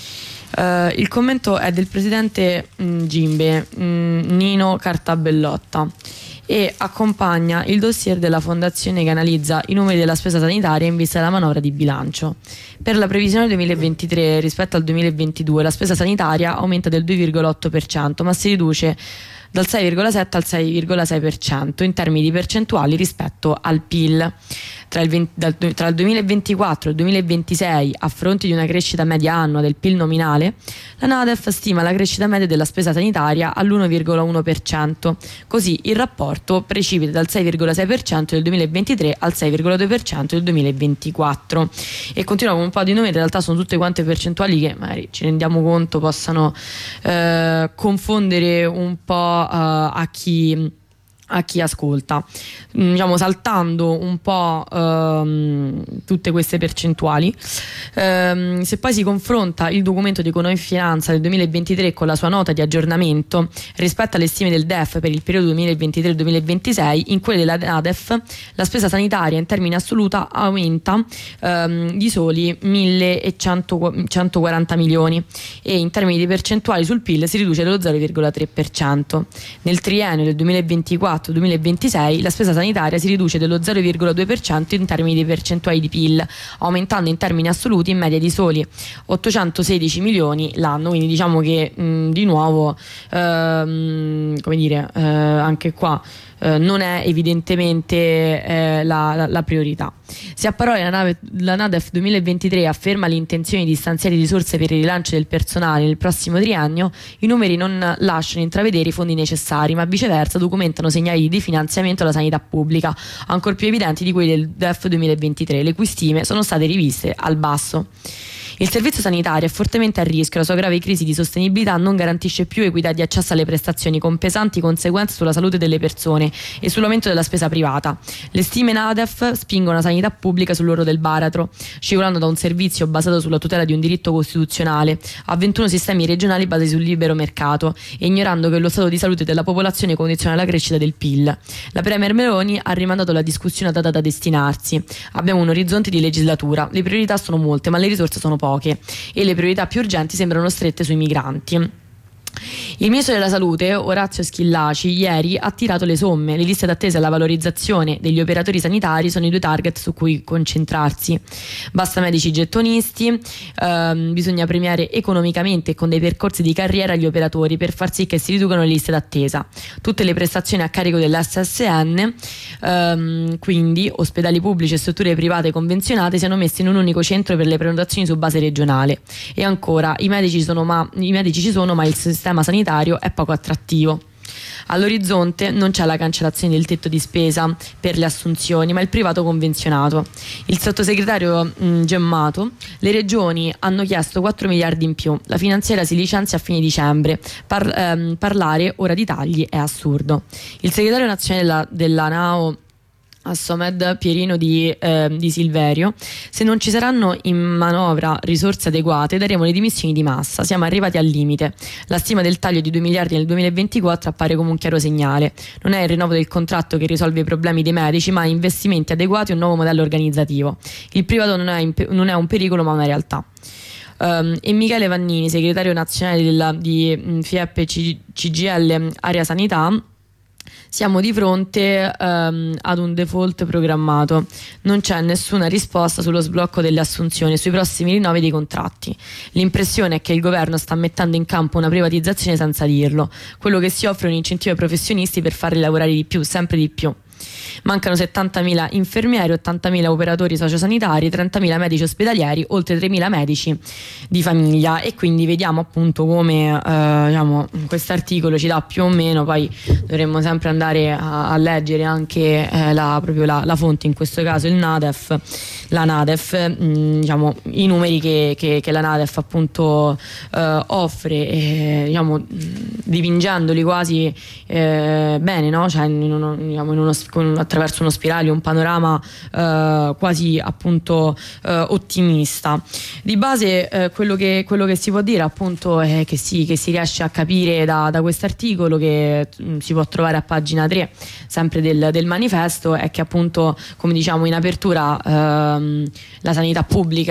Uh, il commento è del presidente mh, Gimbe, mh, Nino Cartabellotta, e accompagna il dossier della fondazione che analizza i numeri della spesa sanitaria in vista della manovra di bilancio. Per la previsione duemilaventitré rispetto al duemilaventidue la spesa sanitaria aumenta del due virgola otto per cento, ma si riduce dal sei virgola sette al sei virgola sei per cento in termini di percentuali rispetto al P I L. Tra il, venti, dal, tra il duemilaventiquattro e il duemilaventisei, a fronte di una crescita media annua del P I L nominale, la NADEF stima la crescita media della spesa sanitaria all'uno virgola uno per cento. Così il rapporto precipita dal sei virgola sei per cento del duemilaventitré al sei virgola due per cento del duemilaventiquattro. E continua con un po' di numeri, in realtà sono tutte quante percentuali che magari ci rendiamo conto possano eh, confondere un po' eh, a chi... a chi ascolta, diciamo, saltando un po' ehm, tutte queste percentuali. Ehm, se poi si confronta il documento di economia e finanza del duemilaventitré con la sua nota di aggiornamento rispetto alle stime del D E F per il periodo duemilaventitré duemilaventisei, in quelle della NADEF la spesa sanitaria in termini assoluta aumenta ehm, di soli millecentoquaranta milioni e in termini di percentuali sul P I L si riduce dello zero virgola tre per cento. Nel triennio del duemilaventiquattro duemilaventisei la spesa sanitaria si riduce dello zero virgola due per cento in termini di percentuali di P I L, aumentando in termini assoluti in media di soli ottocentosedici milioni l'anno. Quindi diciamo che mh, di nuovo ehm, come dire eh, anche qua eh, non è evidentemente eh, la, la, la priorità. Se a parole la, nave, la NADEF duemilaventitré afferma l'intenzione di stanziare risorse per il rilancio del personale nel prossimo triennio, i numeri non lasciano intravedere i fondi necessari, ma viceversa documentano segnali di definanziamento alla sanità pubblica, ancor più evidenti di quelli del D E F duemilaventitré, le cui stime sono state riviste al basso. Il servizio sanitario è fortemente a rischio, la sua grave crisi di sostenibilità non garantisce più equità di accesso alle prestazioni, con pesanti conseguenze sulla salute delle persone e sull'aumento della spesa privata. Le stime NADEF spingono la sanità pubblica sull'orlo del baratro, scivolando da un servizio basato sulla tutela di un diritto costituzionale a ventuno sistemi regionali basati sul libero mercato, e ignorando che lo stato di salute della popolazione condiziona la crescita del P I L. La Premier Meloni ha rimandato la discussione data da destinarsi. Abbiamo un orizzonte di legislatura, le priorità sono molte ma le risorse sono poche e le priorità più urgenti sembrano strette sui migranti. Il ministro della Salute, Orazio Schillaci, ieri ha tirato le somme. Le liste d'attesa e la valorizzazione degli operatori sanitari sono i due target su cui concentrarsi. Basta medici gettonisti, ehm, bisogna premiare economicamente e con dei percorsi di carriera gli operatori per far sì che si riducano le liste d'attesa. Tutte le prestazioni a carico dell'S S N, ehm, quindi ospedali pubblici e strutture private convenzionate, siano messe in un unico centro per le prenotazioni su base regionale. E ancora, i medici, sono ma, i medici ci sono, ma il sistema sanitario è poco attrattivo. All'orizzonte non c'è la cancellazione del tetto di spesa per le assunzioni, ma il privato convenzionato. Il sottosegretario mh, Gemmato: le regioni hanno chiesto quattro miliardi in più, la finanziaria si licenzia a fine dicembre, Par- ehm, parlare ora di tagli è assurdo. Il segretario nazionale della, della NAO Assomed Pierino di, eh, di Silverio: se non ci saranno in manovra risorse adeguate daremo le dimissioni di massa, siamo arrivati al limite. La stima del taglio di due miliardi nel duemilaventiquattro appare come un chiaro segnale. Non è il rinnovo del contratto che risolve i problemi dei medici, ma investimenti adeguati e un nuovo modello organizzativo. Il privato non è, in, non è un pericolo ma una realtà. Um, e Michele Vannini, segretario nazionale della, di um, F I E P C G I L Area Sanità: siamo di fronte um, ad un default programmato, non c'è nessuna risposta sullo sblocco delle assunzioni e sui prossimi rinnovi dei contratti. L'impressione è che il governo sta mettendo in campo una privatizzazione senza dirlo. Quello che si offre è un incentivo ai professionisti per farli lavorare di più, sempre di più. Mancano settantamila infermieri, ottantamila operatori sociosanitari, trentamila medici ospedalieri, oltre tremila medici di famiglia. E quindi vediamo appunto come eh, diciamo, quest'articolo ci dà più o meno, poi dovremmo sempre andare a, a leggere anche eh, la, proprio la, la fonte, in questo caso il NADEF, la NADEF, mh, diciamo, i numeri che, che, che la NADEF appunto eh, offre, eh, diciamo, dipingendoli quasi eh, bene, no? Cioè in uno, diciamo, in uno con, attraverso uno spiraglio, un panorama eh, quasi appunto eh, ottimista. Di base eh, quello, che, quello che si può dire appunto è che si, che si riesce a capire da, da questo articolo che mh, si può trovare a pagina tre sempre del, del manifesto, è che appunto, come diciamo in apertura, ehm, la sanità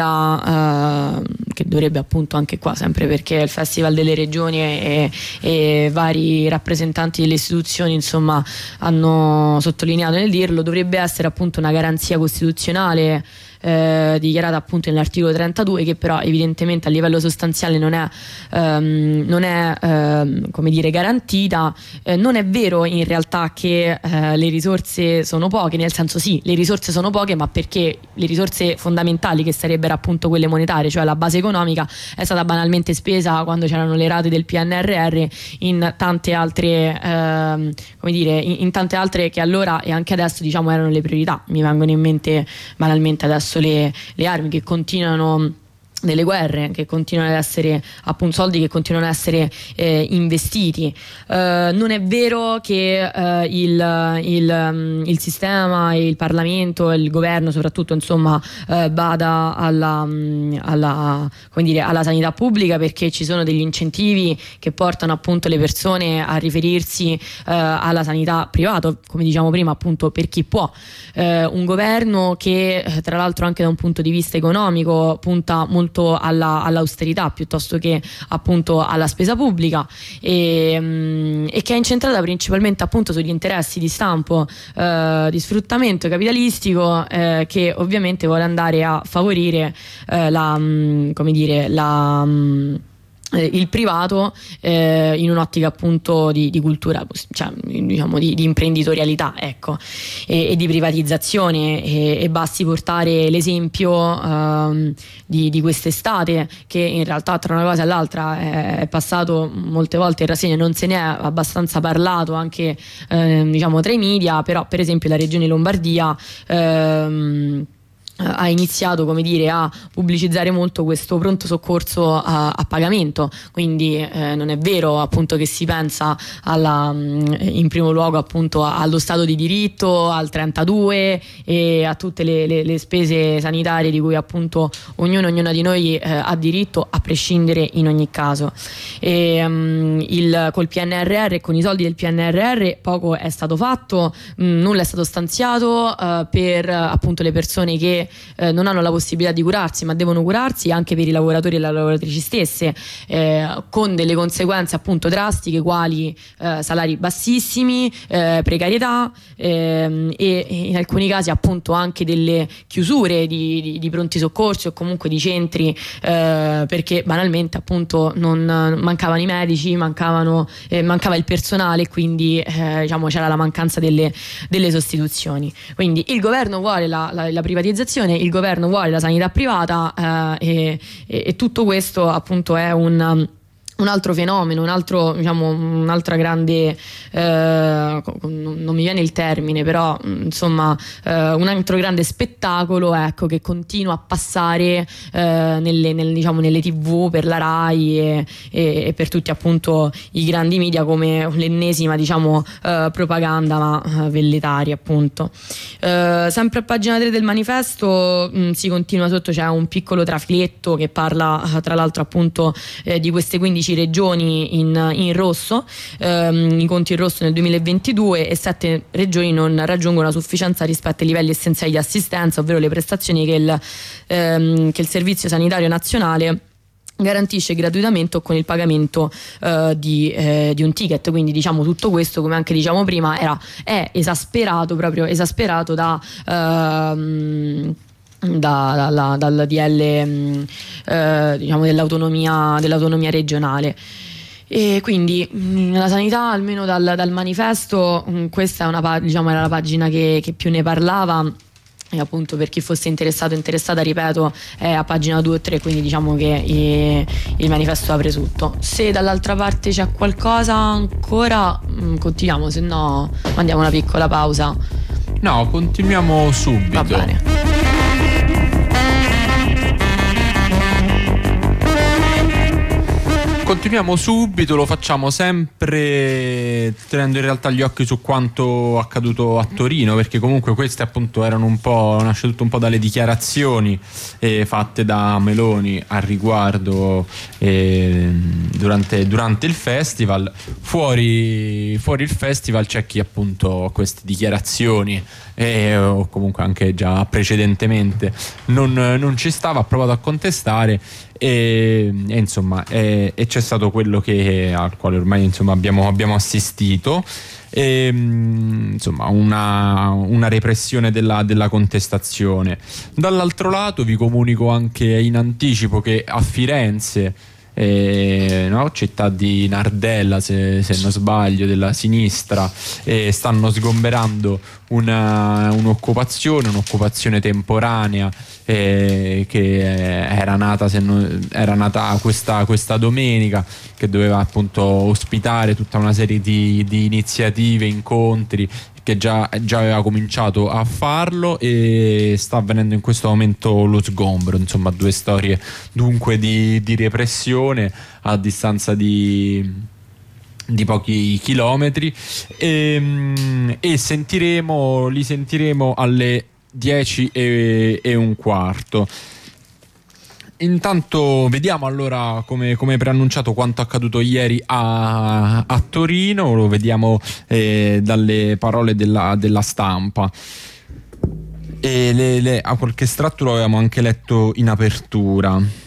pubblica eh, che dovrebbe appunto anche qua, sempre perché il Festival delle Regioni e, e vari rappresentanti delle istituzioni insomma hanno sottolineato nel dirlo, dovrebbe essere appunto una garanzia costituzionale eh, dichiarata appunto nell'articolo trentadue, che però evidentemente a livello sostanziale non è, ehm, non è ehm, come dire garantita. Eh, non è vero in realtà che eh, le risorse sono poche, nel senso sì, le risorse sono poche, ma perché le risorse fondamentali, che sarebbero appunto quelle monetarie, cioè la base economica, è stata banalmente spesa quando c'erano le rate del P N R R in tante altre ehm, come dire in, in tante altre che allora e anche adesso diciamo erano le priorità. Mi vengono in mente banalmente adesso le, le armi che continuano, delle guerre che continuano ad essere appunto soldi che continuano ad essere eh, investiti. Eh, non è vero che eh, il, il, il sistema, il Parlamento, il governo soprattutto insomma eh, bada alla, alla, come dire, alla sanità pubblica, perché ci sono degli incentivi che portano appunto le persone a riferirsi eh, alla sanità privata, come diciamo prima appunto per chi può. Eh, un governo che tra l'altro anche da un punto di vista economico punta molto Alla, all'austerità piuttosto che appunto alla spesa pubblica e, um, e che è incentrata principalmente appunto sugli interessi di stampo eh, di sfruttamento capitalistico eh, che ovviamente vuole andare a favorire eh, la, um, come dire, la um, il privato eh, in un'ottica appunto di, di cultura, cioè diciamo di, di imprenditorialità, ecco, e, e di privatizzazione e, e basti portare l'esempio ehm, di, di quest'estate, che in realtà tra una cosa e l'altra è, è passato molte volte in rassegna, non se ne è abbastanza parlato anche ehm, diciamo tra i media, però per esempio la regione Lombardia ehm, ha iniziato come dire a pubblicizzare molto questo pronto soccorso a, a pagamento, quindi eh, non è vero appunto che si pensa alla, in primo luogo appunto allo Stato di diritto, al trentadue e a tutte le, le, le spese sanitarie di cui appunto ognuno ognuna di noi eh, ha diritto, a prescindere in ogni caso. E, um, il, col P N R R e con i soldi del P N R R poco è stato fatto, mh, nulla è stato stanziato uh, per appunto le persone che Eh, non hanno la possibilità di curarsi ma devono curarsi, anche per i lavoratori e le lavoratrici stesse, eh, con delle conseguenze appunto drastiche quali eh, salari bassissimi, eh, precarietà ehm, e, e in alcuni casi appunto anche delle chiusure di, di, di pronti soccorsi o comunque di centri eh, perché banalmente appunto non mancavano i medici, mancavano, eh, mancava il personale e quindi eh, diciamo c'era la mancanza delle, delle sostituzioni. Quindi il governo vuole la, la, la privatizzazione, il governo vuole la sanità privata eh, e, e tutto questo appunto è un un altro fenomeno, un altro, diciamo, un'altra grande eh, non mi viene il termine, però insomma eh, un altro grande spettacolo, ecco, che continua a passare eh, nelle, nel, diciamo, nelle tivù, per la Rai e, e, e per tutti appunto i grandi media, come l'ennesima diciamo eh, propaganda ma eh, velletaria appunto. Eh, sempre a pagina tre del manifesto mh, si continua, sotto c'è un piccolo trafiletto che parla tra l'altro appunto eh, di queste quindici regioni in, in rosso, ehm, i conti in rosso nel duemilaventidue, e sette regioni non raggiungono la sufficienza rispetto ai livelli essenziali di assistenza, ovvero le prestazioni che il, ehm, che il Servizio Sanitario Nazionale garantisce gratuitamente o con il pagamento eh, di, eh, di un ticket. Quindi diciamo tutto questo, come anche diciamo prima, era, è esasperato, proprio esasperato da ehm, Da, da, dal D L eh, diciamo dell'autonomia, dell'autonomia regionale. E quindi nella sanità, almeno dal, dal manifesto, questa è una, diciamo, era la pagina che, che più ne parlava, e appunto per chi fosse interessato interessata, ripeto, è a pagina due o tre, quindi diciamo che il, il manifesto apre tutto. Se dall'altra parte c'è qualcosa ancora continuiamo, se no mandiamo una piccola pausa. No, continuiamo subito. Va bene. Continuiamo subito, lo facciamo sempre tenendo in realtà gli occhi su quanto accaduto a Torino, perché comunque queste appunto erano un po', nasce tutto un po' dalle dichiarazioni eh, fatte da Meloni al riguardo eh, durante, durante il festival. Fuori, fuori il festival c'è chi appunto queste dichiarazioni eh, o comunque anche già precedentemente non, non ci stava, ha provato a contestare. E, e insomma e, e c'è stato quello che, al quale ormai insomma abbiamo, abbiamo assistito, e, insomma una, una repressione della, della contestazione. Dall'altro lato vi comunico anche in anticipo che a Firenze, eh, no? città di Nardella se, se non sbaglio, della sinistra, eh, stanno sgomberando una, un'occupazione un'occupazione temporanea eh, che era nata, se non, era nata questa, questa domenica, che doveva appunto ospitare tutta una serie di, di iniziative, incontri, che già, già aveva cominciato a farlo, e sta avvenendo in questo momento lo sgombero. Insomma, due storie dunque di, di repressione a distanza di, di pochi chilometri, e, e sentiremo, li sentiremo alle dieci e, e un quarto. Intanto vediamo allora, come, come preannunciato, quanto accaduto ieri a, a Torino. Lo vediamo eh, dalle parole della, della Stampa. E le, le, a qualche estratto lo avevamo anche letto in apertura.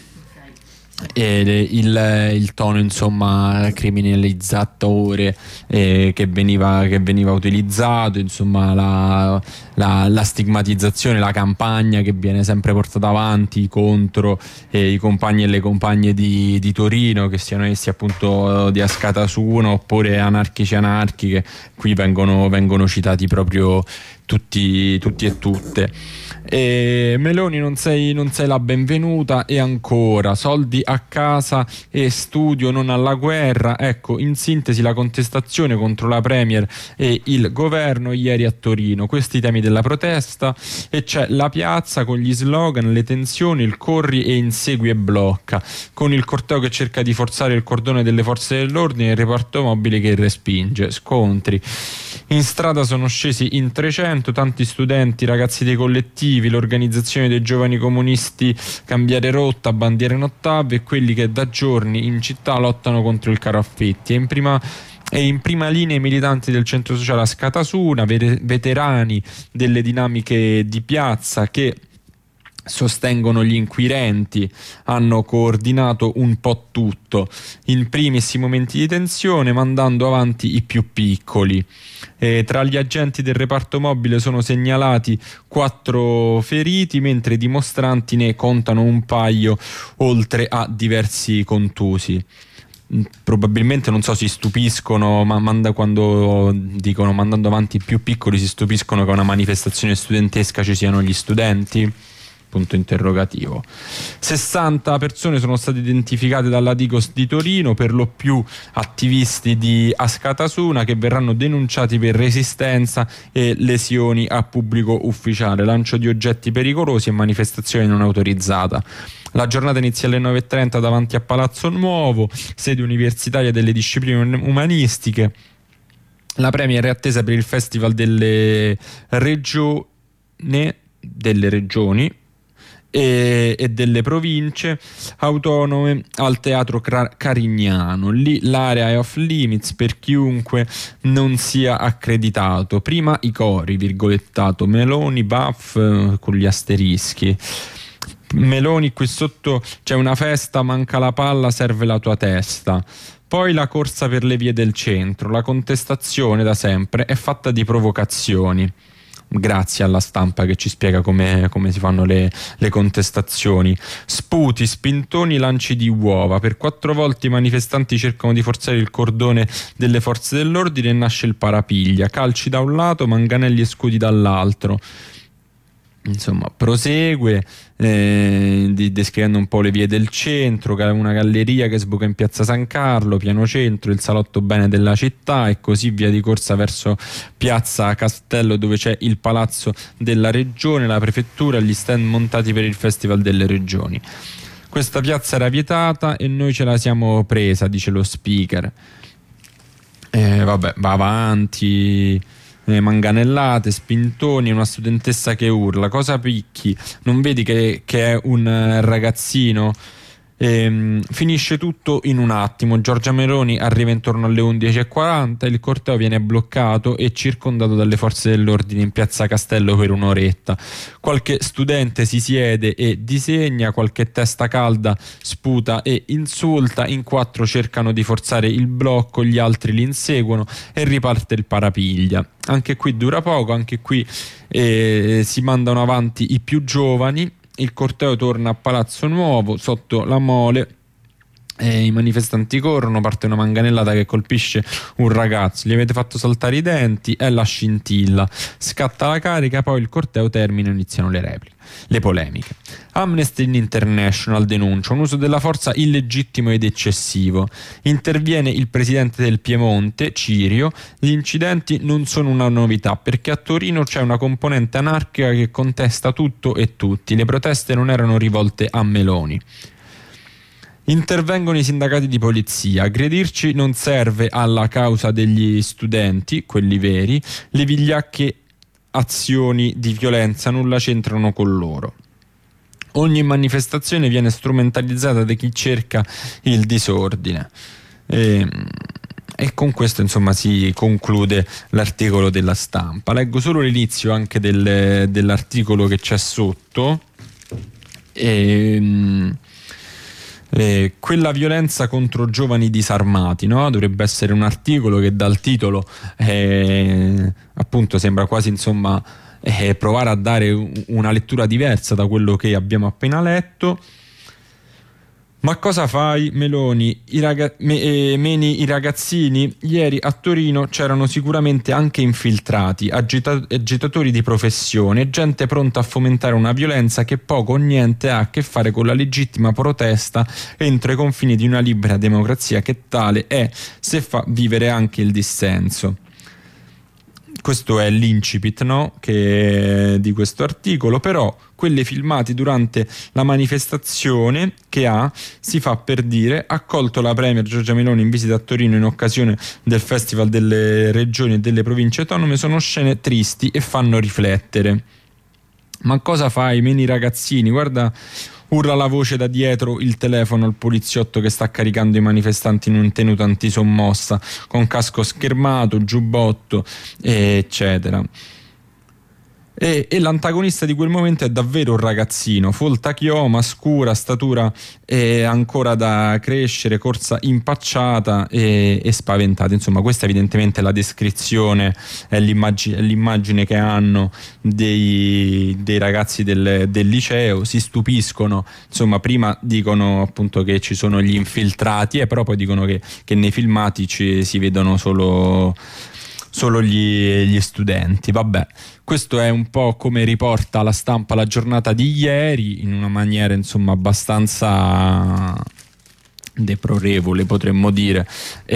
E il, il tono insomma criminalizzatore eh, che, veniva, che veniva utilizzato, insomma la, la, la stigmatizzazione, la campagna che viene sempre portata avanti contro eh, i compagni e le compagne di, di Torino, che siano essi appunto di Askatasuna oppure anarchici anarchiche. Qui vengono, vengono citati proprio tutti, tutti e tutte. E Meloni, non sei, non sei la benvenuta, e ancora soldi a casa e studio, non alla guerra. Ecco, in sintesi la contestazione contro la Premier e il governo ieri a Torino, questi temi della protesta, e c'è la piazza con gli slogan, le tensioni, il corri e insegui e blocca, con il corteo che cerca di forzare il cordone delle forze dell'ordine e il reparto mobile che respinge, scontri. In strada sono scesi in trecento tanti studenti, ragazzi dei collettivi, l'organizzazione dei giovani comunisti Cambiare Rotta, Bandiere in Ottave, e quelli che da giorni in città lottano contro il caro affitti. E in prima e in prima linea i militanti del centro sociale Askatasuna, veterani delle dinamiche di piazza, che sostengono gli inquirenti, hanno coordinato un po' tutto, in primis i momenti di tensione, mandando avanti i più piccoli. E tra gli agenti del reparto mobile sono segnalati quattro feriti, mentre i dimostranti ne contano un paio, oltre a diversi contusi. Probabilmente, non so, si stupiscono, ma manda, quando dicono mandando avanti i più piccoli, si stupiscono che a una manifestazione studentesca ci siano gli studenti? Punto interrogativo. sessanta persone sono state identificate dalla Digos di Torino, per lo più attivisti di Askatasuna, che verranno denunciati per resistenza e lesioni a pubblico ufficiale, lancio di oggetti pericolosi e manifestazione non autorizzata. La giornata inizia alle nove e trenta davanti a Palazzo Nuovo, sede universitaria delle discipline umanistiche. La Premier è attesa per il Festival delle Regioni, delle regioni e, e delle province autonome al Teatro Carignano. Lì l'area è off limits per chiunque non sia accreditato. Prima i cori, virgolettato, Meloni, Buff eh, con gli asterischi. Meloni, qui sotto c'è una festa, manca la palla, serve la tua testa. Poi la corsa per le vie del centro. La contestazione da sempre è fatta di provocazioni. Grazie alla Stampa che ci spiega come, come si fanno le, le contestazioni. Sputi, spintoni, lanci di uova. Per quattro volte i manifestanti cercano di forzare il cordone delle forze dell'ordine e nasce il parapiglia. Calci da un lato, manganelli e scudi dall'altro. Insomma, prosegue eh, di, descrivendo un po' le vie del centro, una galleria che sbuca in piazza San Carlo, piano centro, il salotto bene della città, e così via di corsa verso piazza Castello, dove c'è il palazzo della regione, la prefettura, gli stand montati per il Festival delle Regioni. Questa piazza era vietata e noi ce la siamo presa, dice lo speaker. Eh, vabbè, va avanti. Eh, manganellate, spintoni, una studentessa che urla. Cosa picchi? Non vedi che, che è un eh, ragazzino? Ehm, finisce tutto in un attimo. Giorgia Meloni arriva intorno alle undici e quaranta, il corteo viene bloccato e circondato dalle forze dell'ordine in piazza Castello per un'oretta. Qualche studente si siede e disegna, qualche testa calda sputa e insulta, in quattro cercano di forzare il blocco, gli altri li inseguono e riparte il parapiglia. Anche qui dura poco, anche qui eh, si mandano avanti i più giovani. Il corteo torna a Palazzo Nuovo sotto la mole, eh, i manifestanti corrono, parte una manganellata che colpisce un ragazzo, gli avete fatto saltare i denti, è la scintilla, scatta la carica, poi il corteo termina e iniziano le repliche, le polemiche. Amnesty International denuncia un uso della forza illegittimo ed eccessivo. Interviene il presidente del Piemonte, Cirio. Gli incidenti non sono una novità perché a Torino c'è una componente anarchica che contesta tutto e tutti. Le proteste non erano rivolte a Meloni. Intervengono i sindacati di polizia. Aggredirci non serve alla causa degli studenti, quelli veri. Le vigliacche azioni di violenza nulla c'entrano con loro. Ogni manifestazione viene strumentalizzata da chi cerca il disordine. E, e con questo insomma si conclude l'articolo della Stampa. Leggo solo l'inizio anche del, dell'articolo che c'è sotto. E, Eh, quella violenza contro giovani disarmati, no? Dovrebbe essere un articolo che dal titolo eh, appunto sembra quasi insomma eh, provare a dare una lettura diversa da quello che abbiamo appena letto. Ma cosa fai, Meloni? I raga- me- eh, meni i ragazzini? Ieri a Torino c'erano sicuramente anche infiltrati, agita- agitatori di professione, gente pronta a fomentare una violenza che poco o niente ha a che fare con la legittima protesta entro i confini di una libera democrazia che tale è se fa vivere anche il dissenso. Questo è l'incipit, no? Che di questo articolo, però quelle filmate durante la manifestazione che ha, si fa per dire, accolto la premier Giorgia Meloni in visita a Torino in occasione del Festival delle Regioni e delle Province Autonome, sono scene tristi e fanno riflettere. Ma cosa fai, meni ragazzini? Guarda, urla la voce da dietro il telefono al poliziotto che sta caricando i manifestanti in un tenuto antisommossa con casco schermato, giubbotto eccetera. E, e l'antagonista di quel momento è davvero un ragazzino, folta chioma, scura, statura eh, ancora da crescere, corsa impacciata e, e spaventata. Insomma, questa evidentemente è la descrizione, è l'immagine, è l'immagine che hanno dei, dei ragazzi del, del liceo. Si stupiscono, insomma, prima dicono appunto che ci sono gli infiltrati, e però poi dicono che, che nei filmati ci, si vedono solo solo gli, gli studenti. Vabbè, questo è un po' come riporta la Stampa la giornata di ieri, in una maniera insomma abbastanza deplorevole, potremmo dire,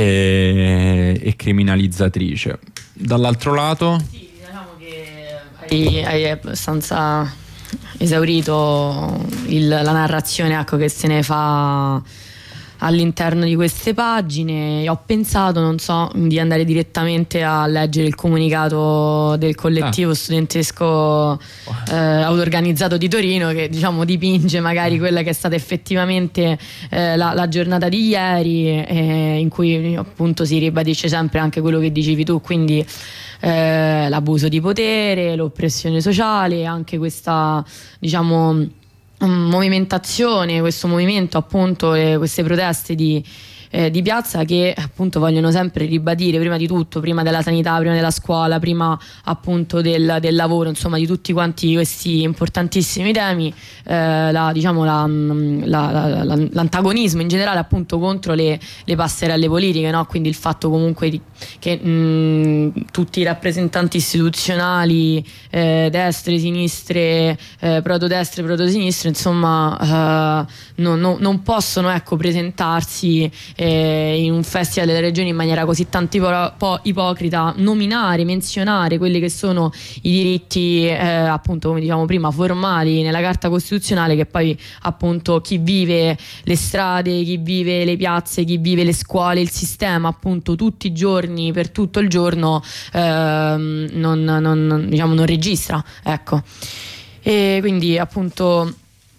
e, e criminalizzatrice. Dall'altro lato? Sì, diciamo che hai, hai abbastanza esaurito il, la narrazione, ecco, che se ne fa all'interno di queste pagine. Ho pensato, non so, di andare direttamente a leggere il comunicato del collettivo ah. studentesco eh, auto-organizzato di Torino, che diciamo dipinge magari quella che è stata effettivamente eh, la, la giornata di ieri, eh, in cui appunto si ribadisce sempre anche quello che dicevi tu, quindi eh, l'abuso di potere, l'oppressione sociale, anche questa diciamo movimentazione, questo movimento appunto, e queste proteste di, eh, di piazza che appunto vogliono sempre ribadire prima di tutto, prima della sanità, prima della scuola, prima appunto del, del lavoro, insomma di tutti quanti questi importantissimi temi, eh, la, diciamo la, la, la, la, l'antagonismo in generale appunto contro le, le passerelle politiche, no? Quindi il fatto comunque di, che mh, tutti i rappresentanti istituzionali, eh, destre, sinistre, eh, protodestre, protosinistre, insomma eh, no, no, non possono ecco presentarsi eh, in un festival delle regioni in maniera così tanto ipo- po- ipocrita nominare, menzionare quelli che sono i diritti eh, appunto, come diciamo prima, formali nella Carta Costituzionale, che poi appunto chi vive le strade, chi vive le piazze, chi vive le scuole, il sistema appunto tutti i giorni, per tutto il giorno ehm, non, non, diciamo, non registra, ecco. E quindi appunto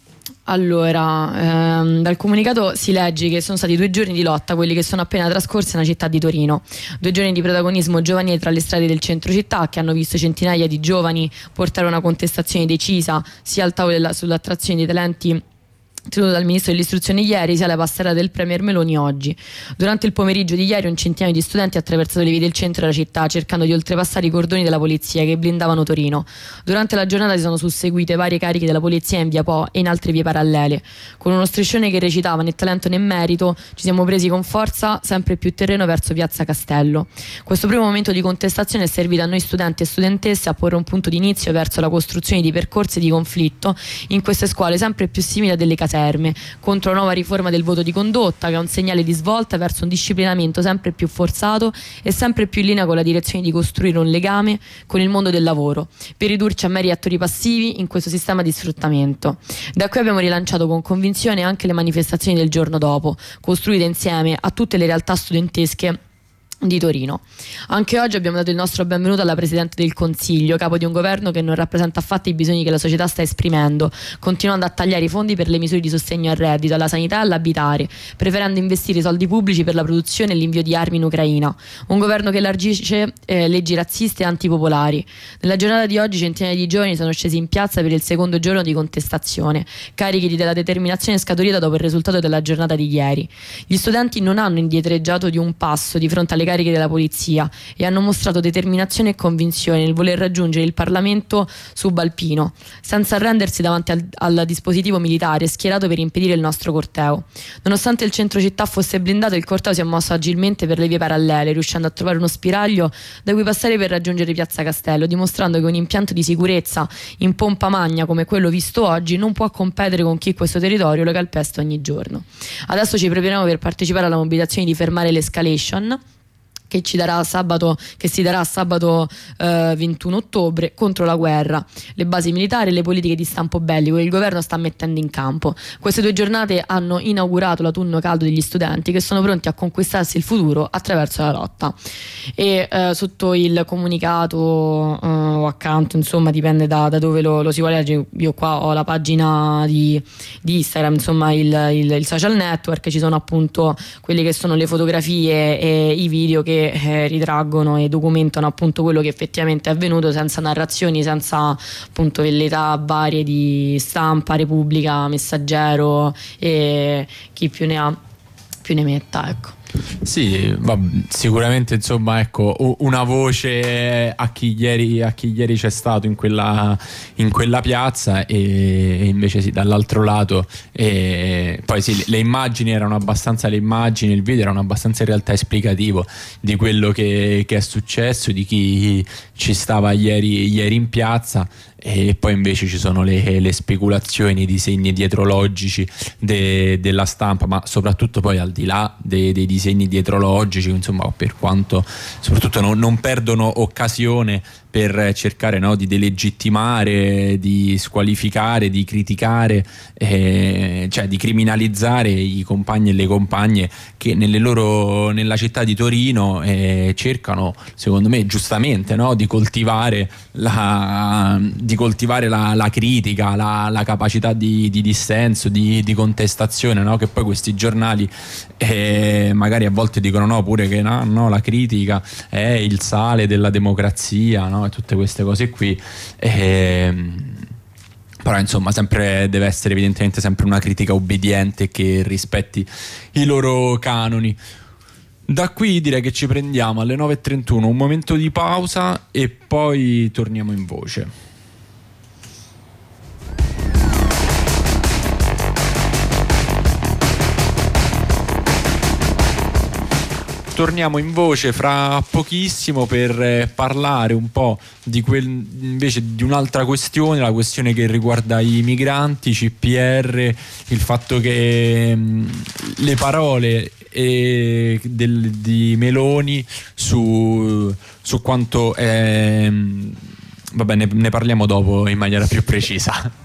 allora ehm, dal comunicato si legge che sono stati due giorni di lotta, quelli che sono appena trascorsi nella città di Torino, due giorni di protagonismo giovanile tra le strade del centro città, che hanno visto centinaia di giovani portare una contestazione decisa sia al tavolo della, sull'attrazione dei talenti tenuto dal ministro dell'istruzione ieri, sia alla passerella del premier Meloni oggi. Durante il pomeriggio di ieri un centinaio di studenti ha attraversato le vie del centro della città cercando di oltrepassare i cordoni della polizia che blindavano Torino. Durante la giornata si sono susseguite varie cariche della polizia in via Po e in altre vie parallele. Con uno striscione che recitava né talento né merito, ci siamo presi con forza sempre più terreno verso piazza Castello. Questo primo momento di contestazione è servito a noi studenti e studentesse a porre un punto di inizio verso la costruzione di percorsi di conflitto in queste scuole sempre più simili a delle caserme, contro la nuova riforma del voto di condotta, che è un segnale di svolta verso un disciplinamento sempre più forzato e sempre più in linea con la direzione di costruire un legame con il mondo del lavoro, per ridurci a meri attori passivi in questo sistema di sfruttamento. Da qui abbiamo rilanciato con convinzione anche le manifestazioni del giorno dopo, costruite insieme a tutte le realtà studentesche di Torino. Anche oggi abbiamo dato il nostro benvenuto alla Presidente del Consiglio, capo di un governo che non rappresenta affatto i bisogni che la società sta esprimendo, continuando a tagliare i fondi per le misure di sostegno al reddito, alla sanità e all'abitare, preferendo investire soldi pubblici per la produzione e l'invio di armi in Ucraina. Un governo che elargisce eh, leggi razziste e antipopolari. Nella giornata di oggi centinaia di giovani sono scesi in piazza per il secondo giorno di contestazione, carichi della determinazione scaturita dopo il risultato della giornata di ieri. Gli studenti non hanno indietreggiato di un passo di fronte alle cariche della polizia e hanno mostrato determinazione e convinzione nel voler raggiungere il Parlamento subalpino, senza arrendersi davanti al, al dispositivo militare schierato per impedire il nostro corteo. Nonostante il centro città fosse blindato, il corteo si è mosso agilmente per le vie parallele, riuscendo a trovare uno spiraglio da cui passare per raggiungere piazza Castello, dimostrando che un impianto di sicurezza in pompa magna come quello visto oggi non può competere con chi questo territorio lo calpesta ogni giorno. Adesso ci prepariamo per partecipare alla mobilitazione di fermare l'escalation che ci darà sabato, che si darà sabato eh, ventuno ottobre contro la guerra, le basi militari e le politiche di stampo bellico che il governo sta mettendo in campo. Queste due giornate hanno inaugurato l'autunno caldo degli studenti che sono pronti a conquistarsi il futuro attraverso la lotta. E eh, sotto il comunicato eh, o accanto, insomma dipende da, da dove lo, lo si vuole leggere, io qua ho la pagina di, di Instagram, insomma il, il, il social network, ci sono appunto quelle che sono le fotografie e i video che Eh, ritraggono e documentano appunto quello che effettivamente è avvenuto, senza narrazioni, senza appunto velleità varie di Stampa, Repubblica, Messaggero e chi più ne ha più ne metta, ecco. Sì, va, sicuramente insomma ecco una voce a chi ieri, a chi ieri c'è stato in quella, in quella piazza e, e invece sì, dall'altro lato e poi sì, le immagini erano abbastanza, le immagini, il video erano abbastanza in realtà esplicativo di quello che, che è successo, di chi ci stava ieri, ieri in piazza, e poi invece ci sono le, le speculazioni, i disegni dietrologici de, della stampa, ma soprattutto poi al di là dei, dei disegni dietrologici, insomma, per quanto soprattutto non, non perdono occasione per cercare, no, di delegittimare, di squalificare, di criticare, eh, cioè di criminalizzare i compagni e le compagne che nelle loro, nella città di Torino eh, cercano, secondo me giustamente, no, di coltivare la, di coltivare la, la critica, la, la capacità di, di dissenso, di, di contestazione, no? Che poi questi giornali eh, magari a volte dicono no, pure che no, no, la critica è il sale della democrazia, no? E tutte queste cose qui, ehm, però insomma sempre deve essere evidentemente sempre una critica obbediente che rispetti i loro canoni. Da qui direi che ci prendiamo alle nove e trentuno un momento di pausa e poi torniamo in voce. Torniamo in voce fra pochissimo per parlare un po' di quel, invece di un'altra questione, la questione che riguarda i migranti, C P R, il fatto che mh, le parole e del, di Meloni su, su quanto è, vabbè, ne, ne parliamo dopo in maniera più precisa.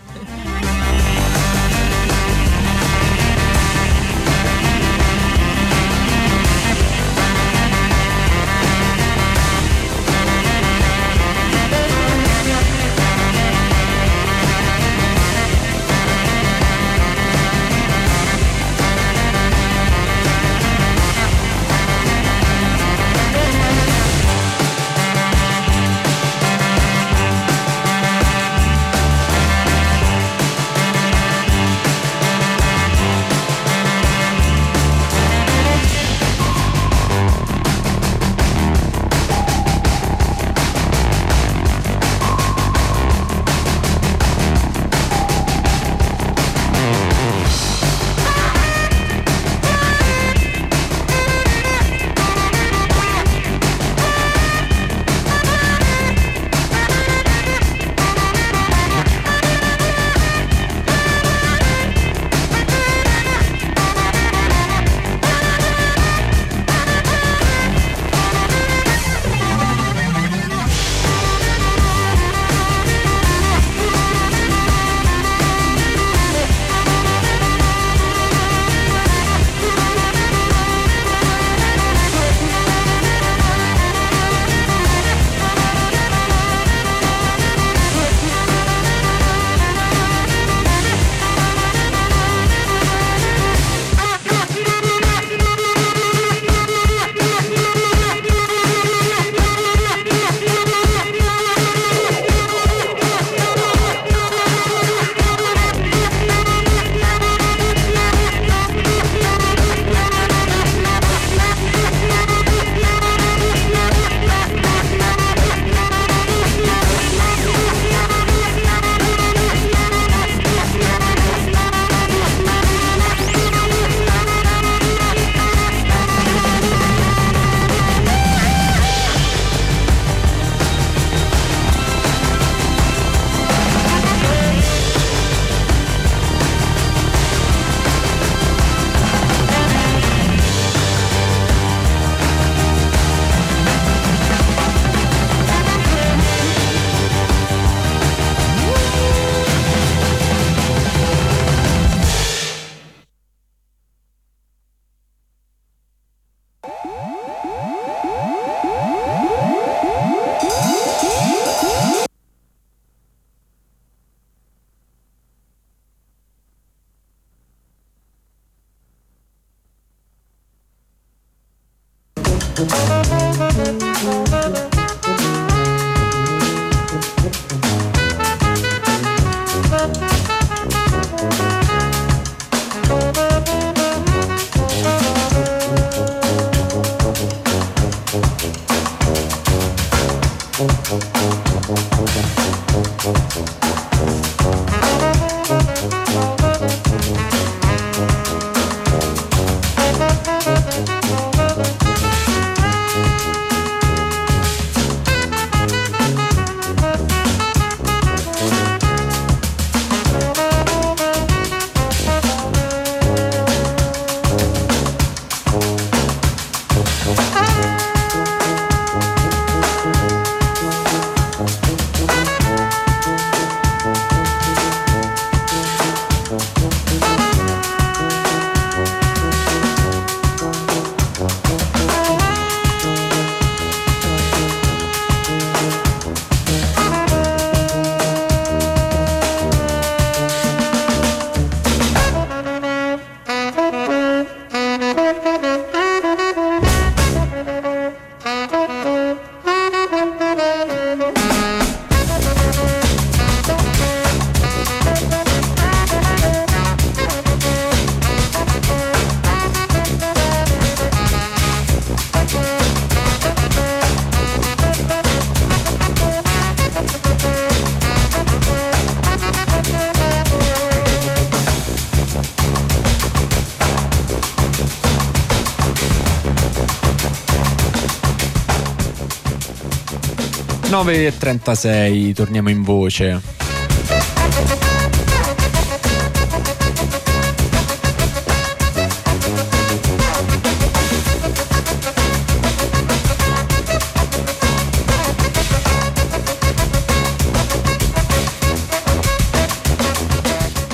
nove e trentasei, torniamo in voce.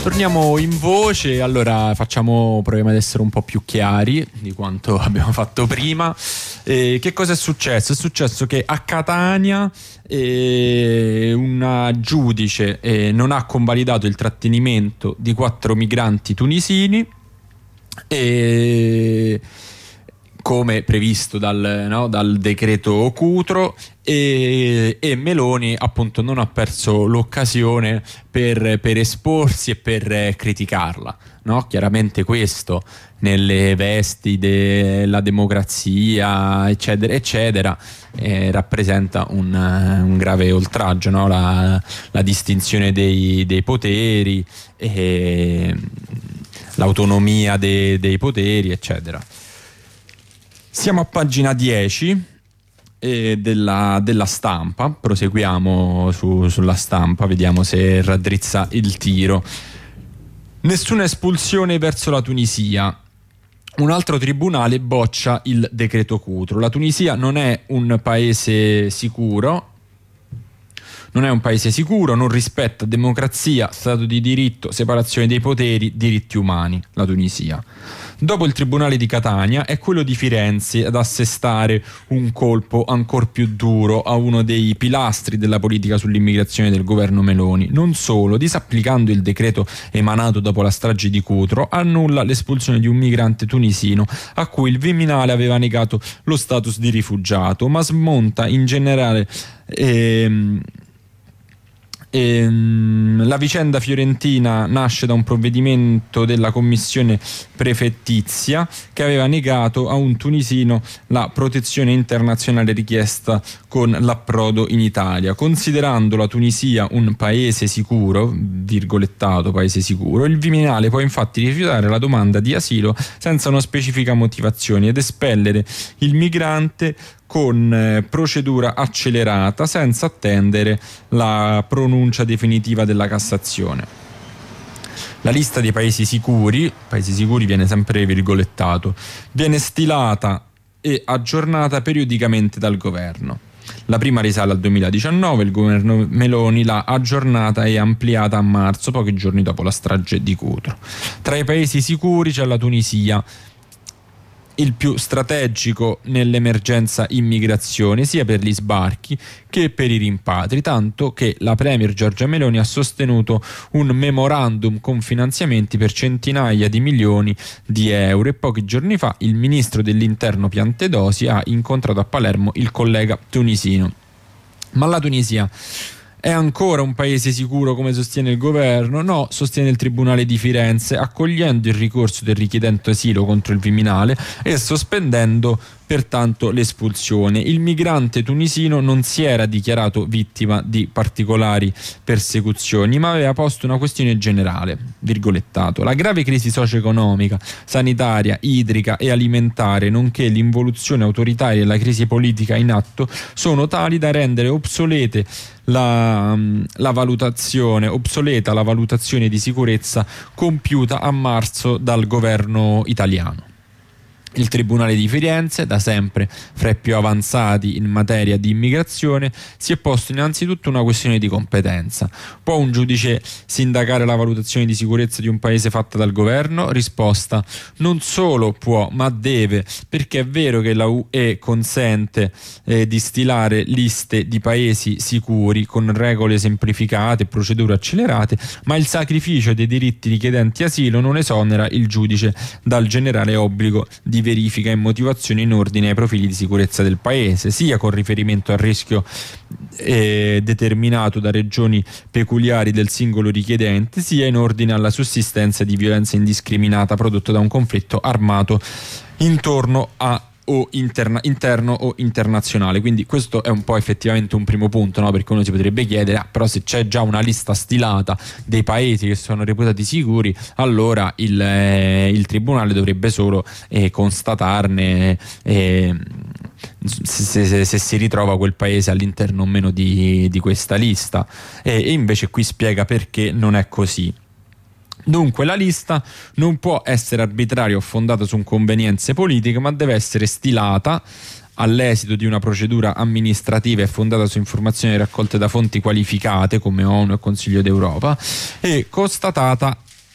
torniamo in voce. Allora facciamo, proviamo ad essere un po' più chiari di quanto abbiamo fatto prima. Eh, che cosa è successo? È successo che a Catania eh, una giudice eh, non ha convalidato il trattenimento di quattro migranti tunisini e come previsto dal, no, dal decreto Cutro, e, e Meloni appunto non ha perso l'occasione per, per esporsi e per eh, criticarla, no? Chiaramente questo nelle vesti della democrazia eccetera eccetera eh, rappresenta un, un grave oltraggio, no? la, la distinzione dei, dei poteri e l'autonomia dei, dei poteri eccetera. Siamo a pagina dieci eh, della, della Stampa, proseguiamo su, sulla Stampa, vediamo se raddrizza il tiro. Nessuna espulsione verso la Tunisia. Un altro tribunale boccia il decreto Cutro. La Tunisia non è un paese sicuro, non è un paese sicuro, non rispetta democrazia, Stato di diritto, separazione dei poteri, diritti umani, la Tunisia. Dopo il tribunale di Catania è quello di Firenze ad assestare un colpo ancor più duro a uno dei pilastri della politica sull'immigrazione del governo Meloni. Non solo, disapplicando il decreto emanato dopo la strage di Cutro, annulla l'espulsione di un migrante tunisino a cui il Viminale aveva negato lo status di rifugiato, ma smonta in generale ehm, Ehm, la vicenda fiorentina nasce da un provvedimento della commissione prefettizia che aveva negato a un tunisino la protezione internazionale richiesta con l'approdo in Italia. Considerando la Tunisia un paese sicuro, virgolettato paese sicuro, il Viminale può infatti rifiutare la domanda di asilo senza una specifica motivazione ed espellere il migrante con eh, procedura accelerata senza attendere la pronuncia definitiva della Cassazione. La lista dei paesi sicuri, paesi sicuri viene sempre virgolettato, viene stilata e aggiornata periodicamente dal governo. La prima risale al duemiladiciannove, il governo Meloni l'ha aggiornata e ampliata a marzo, pochi giorni dopo la strage di Cutro. Tra i paesi sicuri c'è la Tunisia, il più strategico nell'emergenza immigrazione sia per gli sbarchi che per i rimpatri, tanto che la premier Giorgia Meloni ha sostenuto un memorandum con finanziamenti per centinaia di milioni di euro e pochi giorni fa il ministro dell'interno Piantedosi ha incontrato a Palermo il collega tunisino. Ma la Tunisia è ancora un paese sicuro come sostiene il governo? No, sostiene il Tribunale di Firenze, accogliendo il ricorso del richiedente asilo contro il Viminale e sospendendo pertanto l'espulsione. Il migrante tunisino non si era dichiarato vittima di particolari persecuzioni, ma aveva posto una questione generale, virgolettato. La grave crisi socio-economica, sanitaria, idrica e alimentare, nonché l'involuzione autoritaria e la crisi politica in atto sono tali da rendere obsolete La, la valutazione obsoleta la valutazione di sicurezza compiuta a marzo dal governo italiano. Il Tribunale di Firenze, da sempre fra i più avanzati in materia di immigrazione, si è posto innanzitutto una questione di competenza. Può un giudice sindacare la valutazione di sicurezza di un paese fatta dal governo? Risposta: non solo può, ma deve, perché è vero che la U E consente eh, di stilare liste di paesi sicuri con regole semplificate e procedure accelerate, ma il sacrificio dei diritti richiedenti asilo non esonera il giudice dal generale obbligo di verifica e motivazione in ordine ai profili di sicurezza del paese, sia con riferimento al rischio eh, determinato da regioni peculiari del singolo richiedente, sia in ordine alla sussistenza di violenza indiscriminata prodotta da un conflitto armato intorno a o interna, interno o internazionale. Quindi questo è un po' effettivamente un primo punto, no? Perché uno si potrebbe chiedere ah, però se c'è già una lista stilata dei paesi che sono reputati sicuri, allora il, eh, il tribunale dovrebbe solo eh, constatarne eh, se, se, se si ritrova quel paese all'interno o meno di, di questa lista, e, e invece qui spiega perché non è così. Dunque la lista non può essere arbitraria o fondata su convenienze politiche, ma deve essere stilata all'esito di una procedura amministrativa e fondata su informazioni raccolte da fonti qualificate come ONU e Consiglio d'Europa e constatata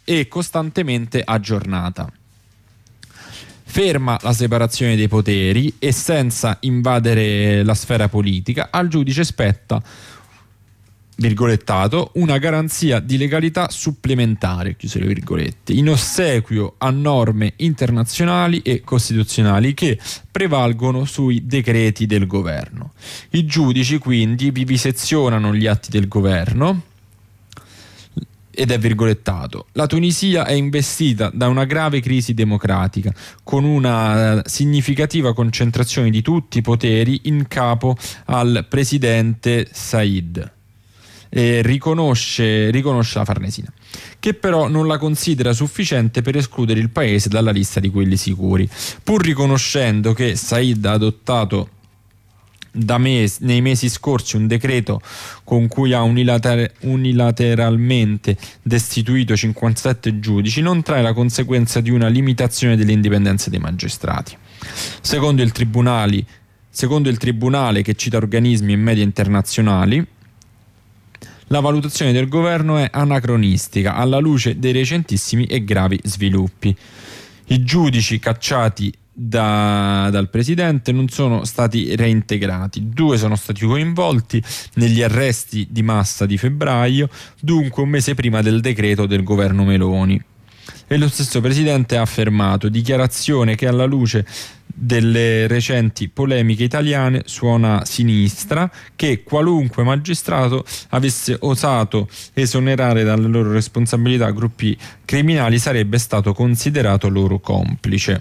e costantemente aggiornata. Ferma la separazione dei poteri e senza invadere la sfera politica, al giudice spetta, virgolettato, una garanzia di legalità supplementare, chiuse le virgolette, in ossequio a norme internazionali e costituzionali che prevalgono sui decreti del governo. I giudici quindi vivisezionano gli atti del governo, ed è virgolettato: la Tunisia è investita da una grave crisi democratica, con una significativa concentrazione di tutti i poteri in capo al presidente Said. E riconosce, riconosce la Farnesina, che però non la considera sufficiente per escludere il paese dalla lista di quelli sicuri, pur riconoscendo che Said ha adottato da mesi, nei mesi scorsi un decreto con cui ha unilater- unilateralmente destituito cinquantasette giudici, non trae la conseguenza di una limitazione dell'indipendenza dei magistrati. Secondo il tribunale, secondo il tribunale che cita organismi e media internazionali, la valutazione del governo è anacronistica alla luce dei recentissimi e gravi sviluppi. I giudici cacciati Da, dal presidente non sono stati reintegrati, due sono stati coinvolti negli arresti di massa di febbraio, dunque un mese prima del decreto del governo Meloni. E lo stesso presidente ha affermato, dichiarazione che alla luce delle recenti polemiche italiane suona sinistra, che qualunque magistrato avesse osato esonerare dalle loro responsabilità gruppi criminali sarebbe stato considerato loro complice.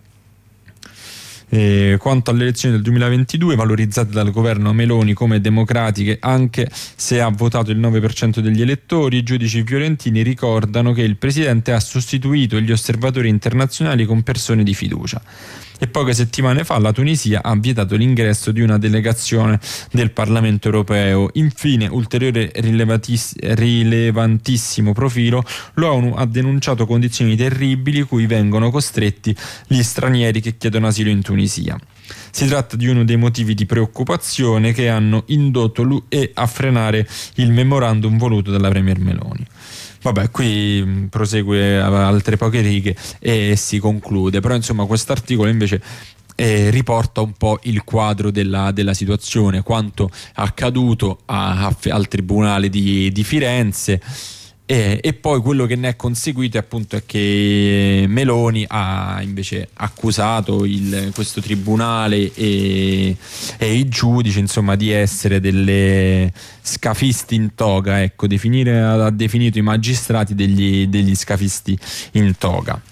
Eh, quanto alle elezioni del duemilaventidue, valorizzate dal governo Meloni come democratiche anche se ha votato il nove per cento degli elettori, i giudici fiorentini ricordano che il presidente ha sostituito gli osservatori internazionali con persone di fiducia. E poche settimane fa la Tunisia ha vietato l'ingresso di una delegazione del Parlamento europeo. Infine, ulteriore rilevantissimo profilo, l'ONU ha denunciato condizioni terribili cui vengono costretti gli stranieri che chiedono asilo in Tunisia. Si tratta di uno dei motivi di preoccupazione che hanno indotto l'U E a frenare il memorandum voluto dalla Premier Meloni. Vabbè, qui prosegue altre poche righe e si conclude, però insomma quest'articolo invece eh, riporta un po' il quadro della, della situazione, quanto accaduto a, a, al Tribunale di, di Firenze. E, e poi quello che ne è conseguito appunto è che Meloni ha invece accusato il, questo tribunale e, e i giudici insomma di essere delle scafisti in toga, ecco, definire, ha definito i magistrati degli, degli scafisti in toga.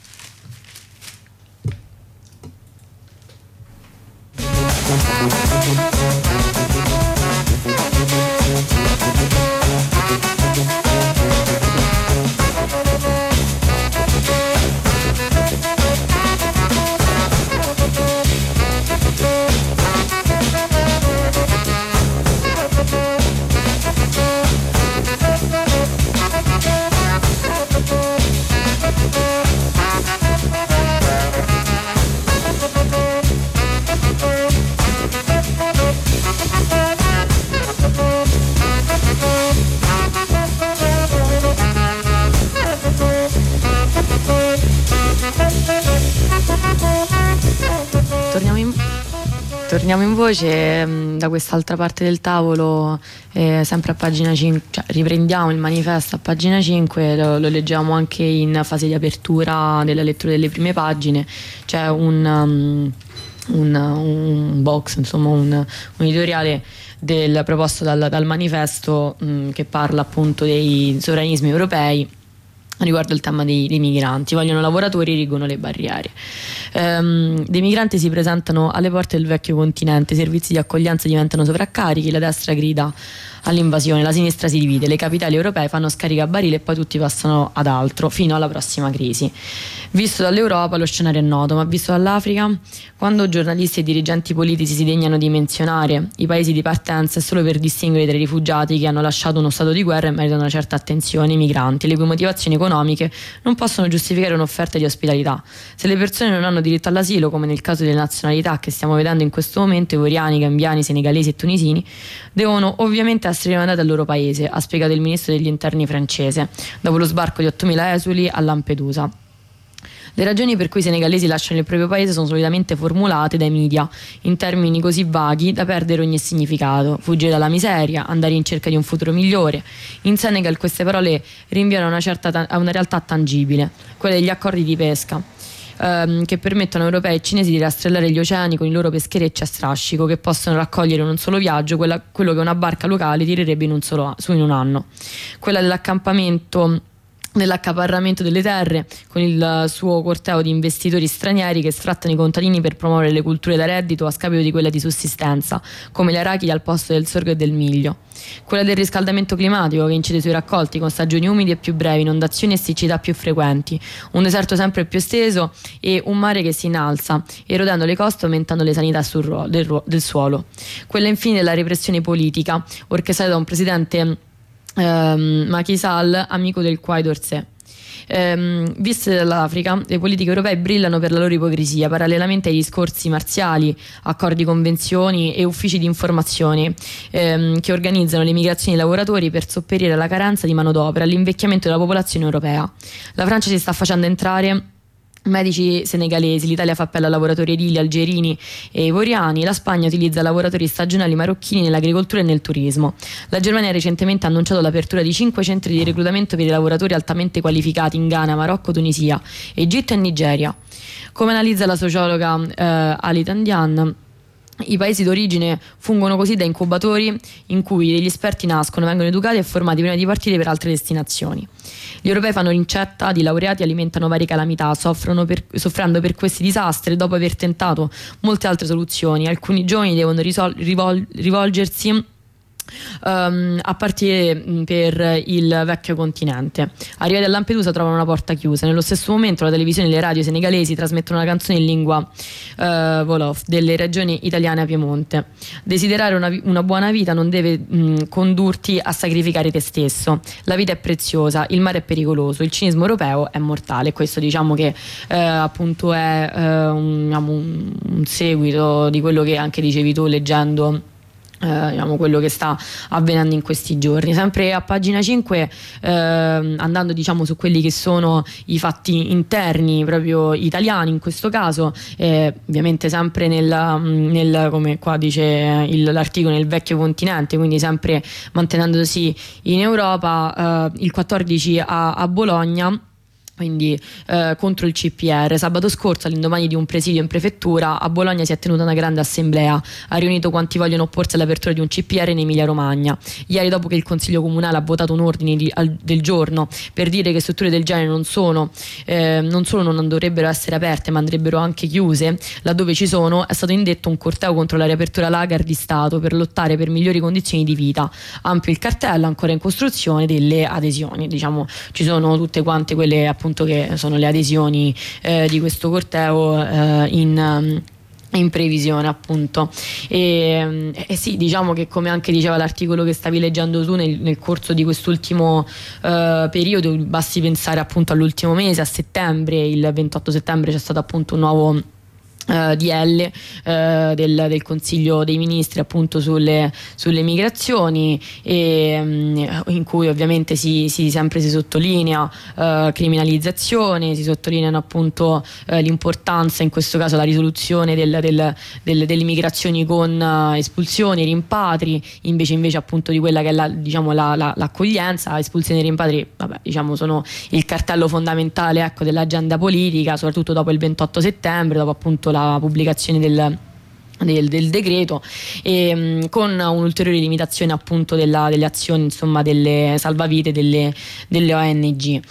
Torniamo in, torniamo in voce mh, da quest'altra parte del tavolo, eh, sempre a pagina cinque, cioè riprendiamo il manifesto a pagina cinque, lo, lo leggiamo anche in fase di apertura della lettura delle prime pagine. C'è un, um, un, un box, insomma un, un editoriale del, proposto dal, dal manifesto mh, che parla appunto dei sovranismi europei riguardo il tema dei, dei migranti. Vogliono lavoratori, erigono le barriere. Um, dei migranti si presentano alle porte del vecchio continente, i servizi di accoglienza diventano sovraccarichi, la destra grida all'invasione, la sinistra si divide, le capitali europee fanno scaricabarile e poi tutti passano ad altro fino alla prossima crisi. Visto dall'Europa lo scenario è noto, ma visto dall'Africa, quando giornalisti e dirigenti politici si degnano di menzionare i paesi di partenza è solo per distinguere tra i rifugiati che hanno lasciato uno stato di guerra e meritano una certa attenzione, i migranti, le cui motivazioni economiche non possono giustificare un'offerta di ospitalità. Se le persone non hanno hanno diritto all'asilo, come nel caso delle nazionalità che stiamo vedendo in questo momento, ivoriani, gambiani, senegalesi e tunisini, devono ovviamente essere rimandati al loro paese, ha spiegato il ministro degli interni francese, dopo lo sbarco di ottomila esuli a Lampedusa. Le ragioni per cui i senegalesi lasciano il proprio paese sono solitamente formulate dai media in termini così vaghi da perdere ogni significato: fuggire dalla miseria, andare in cerca di un futuro migliore. In Senegal queste parole rinviano a una, certa, a una realtà tangibile, quella degli accordi di pesca, ehm, che permettono a europei e cinesi di rastrellare gli oceani con i loro pescherecci a strascico, che possono raccogliere in un solo viaggio quella, quello che una barca locale tirerebbe in un solo su in un anno. Quella dell'accampamento nell'accaparramento delle terre, con il suo corteo di investitori stranieri che sfrattano i contadini per promuovere le culture da reddito a scapito di quelle di sussistenza, come le arachidi al posto del sorgo e del miglio. Quella del riscaldamento climatico, che incide sui raccolti con stagioni umide e più brevi, inondazioni e siccità più frequenti, un deserto sempre più esteso e un mare che si innalza, erodendo le coste e aumentando le sanità sul ru- del, ru- del suolo. Quella infine della repressione politica, orchestrata da un presidente Um, Macky Sall, amico del Quai d'Orsay. Um, viste dall'Africa, le politiche europee brillano per la loro ipocrisia, parallelamente ai discorsi marziali, accordi, convenzioni e uffici di informazione um, che organizzano le migrazioni dei lavoratori per sopperire alla carenza di manodopera, all'invecchiamento della popolazione europea. La Francia si sta facendo entrare medici senegalesi, l'Italia fa appello a lavoratori edili algerini e ivoriani, la Spagna utilizza lavoratori stagionali marocchini nell'agricoltura e nel turismo. La Germania ha recentemente annunciato l'apertura di cinque centri di reclutamento per i lavoratori altamente qualificati in Ghana, Marocco, Tunisia, Egitto e Nigeria. Come analizza la sociologa eh, Ali Tandian, i paesi d'origine fungono così da incubatori in cui degli esperti nascono, vengono educati e formati prima di partire per altre destinazioni. Gli europei fanno rincetta di laureati, alimentano varie calamità, soffrono per, soffrendo per questi disastri dopo aver tentato molte altre soluzioni. Alcuni giovani devono risol- rivol- rivolgersi Um, a partire per il vecchio continente. Arrivati a Lampedusa trovano una porta chiusa. Nello stesso momento la televisione e le radio senegalesi trasmettono una canzone in lingua uh, Wolof delle regioni italiane a Piemonte. Desiderare una, una buona vita non deve mh, condurti a sacrificare te stesso. La vita è preziosa, il mare è pericoloso, il cinismo europeo è mortale. Questo diciamo che uh, appunto è uh, un, diciamo, un, un seguito di quello che anche dicevi tu leggendo Eh, diciamo quello che sta avvenendo in questi giorni. Sempre a pagina cinque, eh, andando diciamo su quelli che sono i fatti interni proprio italiani in questo caso, eh, ovviamente sempre nel, nel come qua dice il, l'articolo, nel vecchio continente, quindi sempre mantenendosi in Europa. Eh, il quattordici a, a Bologna, quindi eh, contro il C P R. Sabato scorso, all'indomani di un presidio in prefettura, a Bologna si è tenuta una grande assemblea. Ha riunito quanti vogliono opporsi all'apertura di un C P R in Emilia Romagna. Ieri, dopo che il Consiglio Comunale ha votato un ordine di, al, del giorno per dire che strutture del genere non sono eh, non solo non dovrebbero essere aperte, ma andrebbero anche chiuse, laddove ci sono, è stato indetto un corteo contro la riapertura lager di Stato per lottare per migliori condizioni di vita. Ampio il cartello, ancora in costruzione, delle adesioni. Diciamo, ci sono tutte quante quelle appunto che sono le adesioni eh, di questo corteo eh, in, in previsione appunto e, e sì, diciamo che come anche diceva l'articolo che stavi leggendo tu nel, nel corso di quest'ultimo eh, periodo, basti pensare appunto all'ultimo mese, a settembre, il ventotto settembre c'è stato appunto un nuovo Uh, D L uh, del, del Consiglio dei Ministri appunto sulle, sulle migrazioni e, um, in cui ovviamente si, si sempre si sottolinea uh, criminalizzazione, si sottolineano appunto uh, l'importanza, in questo caso la risoluzione del, del, del, delle migrazioni con uh, espulsioni, rimpatri, invece invece appunto di quella che è la, diciamo, la, la, l'accoglienza. Espulsioni e rimpatri, vabbè, diciamo sono il cartello fondamentale, ecco, dell'agenda politica, soprattutto dopo il ventotto settembre, dopo appunto la la pubblicazione del, del, del decreto, e mh, con un'ulteriore limitazione appunto della, delle azioni, insomma, delle salvavite delle, delle O N G,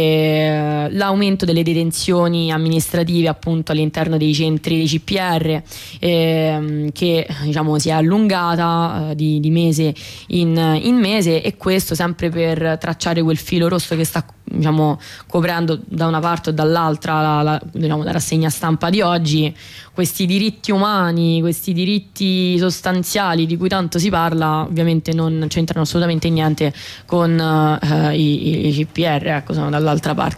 e l'aumento delle detenzioni amministrative appunto all'interno dei centri dei C P R, eh, che diciamo si è allungata eh, di, di mese in, in mese, e questo sempre per tracciare quel filo rosso che sta diciamo coprendo da una parte o dall'altra la, la, diciamo, la rassegna stampa di oggi. Questi diritti umani, questi diritti sostanziali di cui tanto si parla, ovviamente non c'entrano assolutamente niente con uh, i, i C P R, ecco, sono dall'altra parte, diciamo,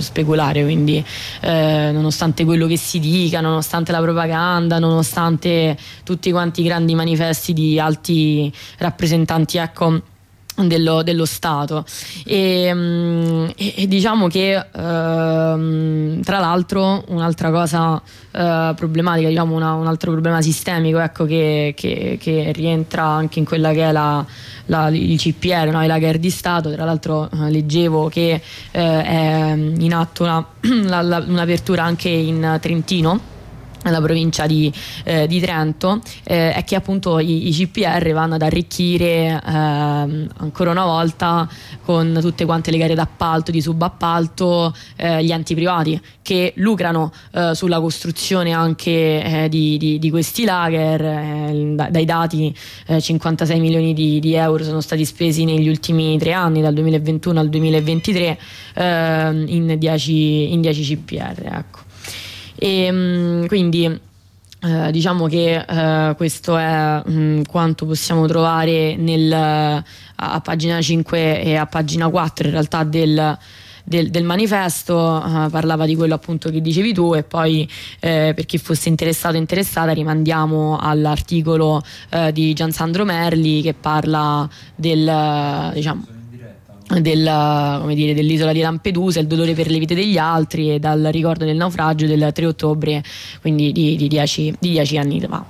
speculare, quindi eh, nonostante quello che si dica, nonostante la propaganda, nonostante tutti quanti i grandi manifesti di alti rappresentanti, ecco, Dello, dello Stato e, e, e diciamo che ehm, tra l'altro un'altra cosa eh, problematica, diciamo una, un altro problema sistemico, ecco, che, che, che rientra anche in quella che è la, la, il C P R, no? I lager di Stato. Tra l'altro eh, leggevo che eh, è in atto una, la, la, un'apertura anche in Trentino, nella provincia di, eh, di Trento, eh, è che appunto i, i C P R vanno ad arricchire eh, ancora una volta con tutte quante le gare d'appalto, di subappalto, eh, gli enti privati che lucrano eh, sulla costruzione anche eh, di, di, di questi lager. Eh, da, dai dati eh, cinquantasei milioni di, di euro sono stati spesi negli ultimi tre anni, dal duemilaventuno al duemilaventitré, eh, in dieci in dieci C P R, ecco. E quindi eh, diciamo che eh, questo è mh, quanto possiamo trovare nel, a, a pagina cinque e a pagina quattro in realtà del, del, del manifesto. Uh, parlava di quello appunto che dicevi tu, e poi eh, per chi fosse interessato o interessata rimandiamo all'articolo eh, di Giansandro Merli, che parla del, diciamo, Del, come dire, dell'isola di Lampedusa, il dolore per le vite degli altri, e dal ricordo del naufragio del tre ottobre, quindi di, di, dieci, di dieci anni fa.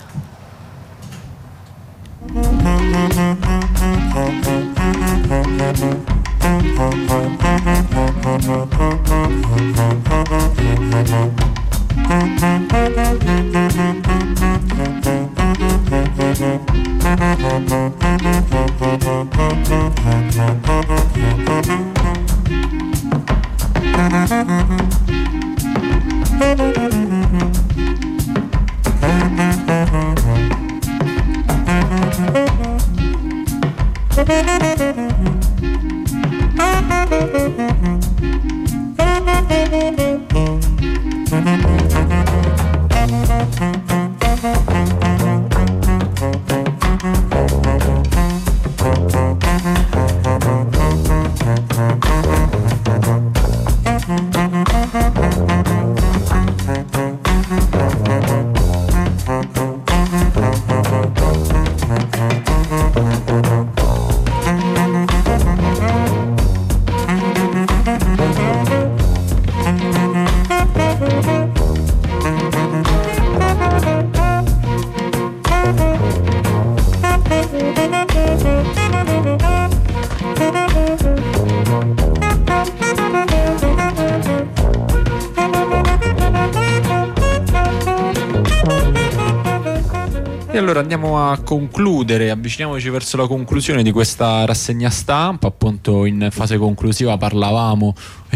Allora andiamo a concludere, avviciniamoci verso la conclusione di questa rassegna stampa. Appunto in fase conclusiva parlavamo,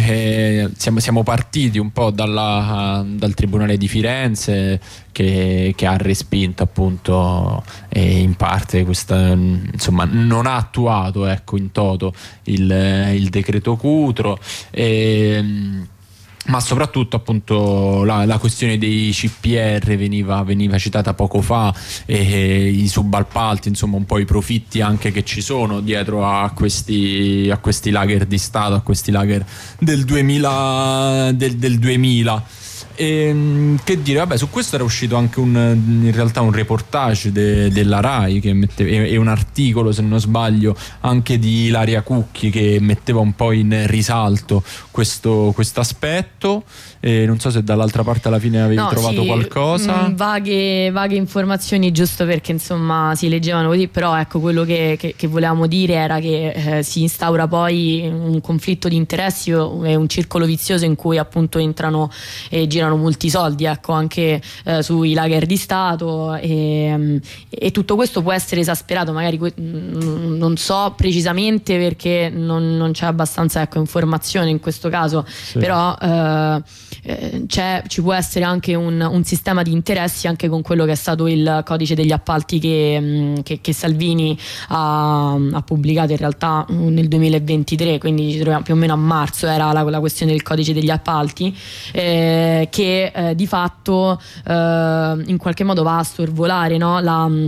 eh, siamo, siamo partiti un po' dalla, dal Tribunale di Firenze che, che ha respinto appunto eh, in parte questa, insomma non ha attuato, ecco, in toto il, il decreto Cutro. E, ma soprattutto appunto la, la questione dei C P R veniva, veniva citata poco fa, e, e i subappalti, insomma un po' i profitti anche che ci sono dietro a questi, a questi lager di Stato, a questi lager del duemila, del, del duemila. E, che dire, vabbè, su questo era uscito anche un, in realtà un reportage de, della Rai che mette, e, e un articolo, se non sbaglio, anche di Ilaria Cucchi, che metteva un po' in risalto questo aspetto. E non so se dall'altra parte alla fine avevi no, trovato sì, qualcosa. mh, vaghe, vaghe informazioni, giusto perché insomma si leggevano così, però ecco, quello che, che, che volevamo dire era che eh, si instaura poi un conflitto di interessi e un circolo vizioso in cui appunto entrano e girano molti soldi, ecco, anche eh, sui lager di Stato, e, e tutto questo può essere esasperato, magari mh, non so precisamente perché non, non c'è abbastanza, ecco, informazione in questo caso, sì. Però eh, c'è, ci può essere anche un, un sistema di interessi anche con quello che è stato il codice degli appalti che, che, che Salvini ha, ha pubblicato in realtà nel duemilaventitré, quindi ci troviamo più o meno a marzo, era la, la questione del codice degli appalti, eh, che eh, di fatto eh, in qualche modo va a sorvolare, no, la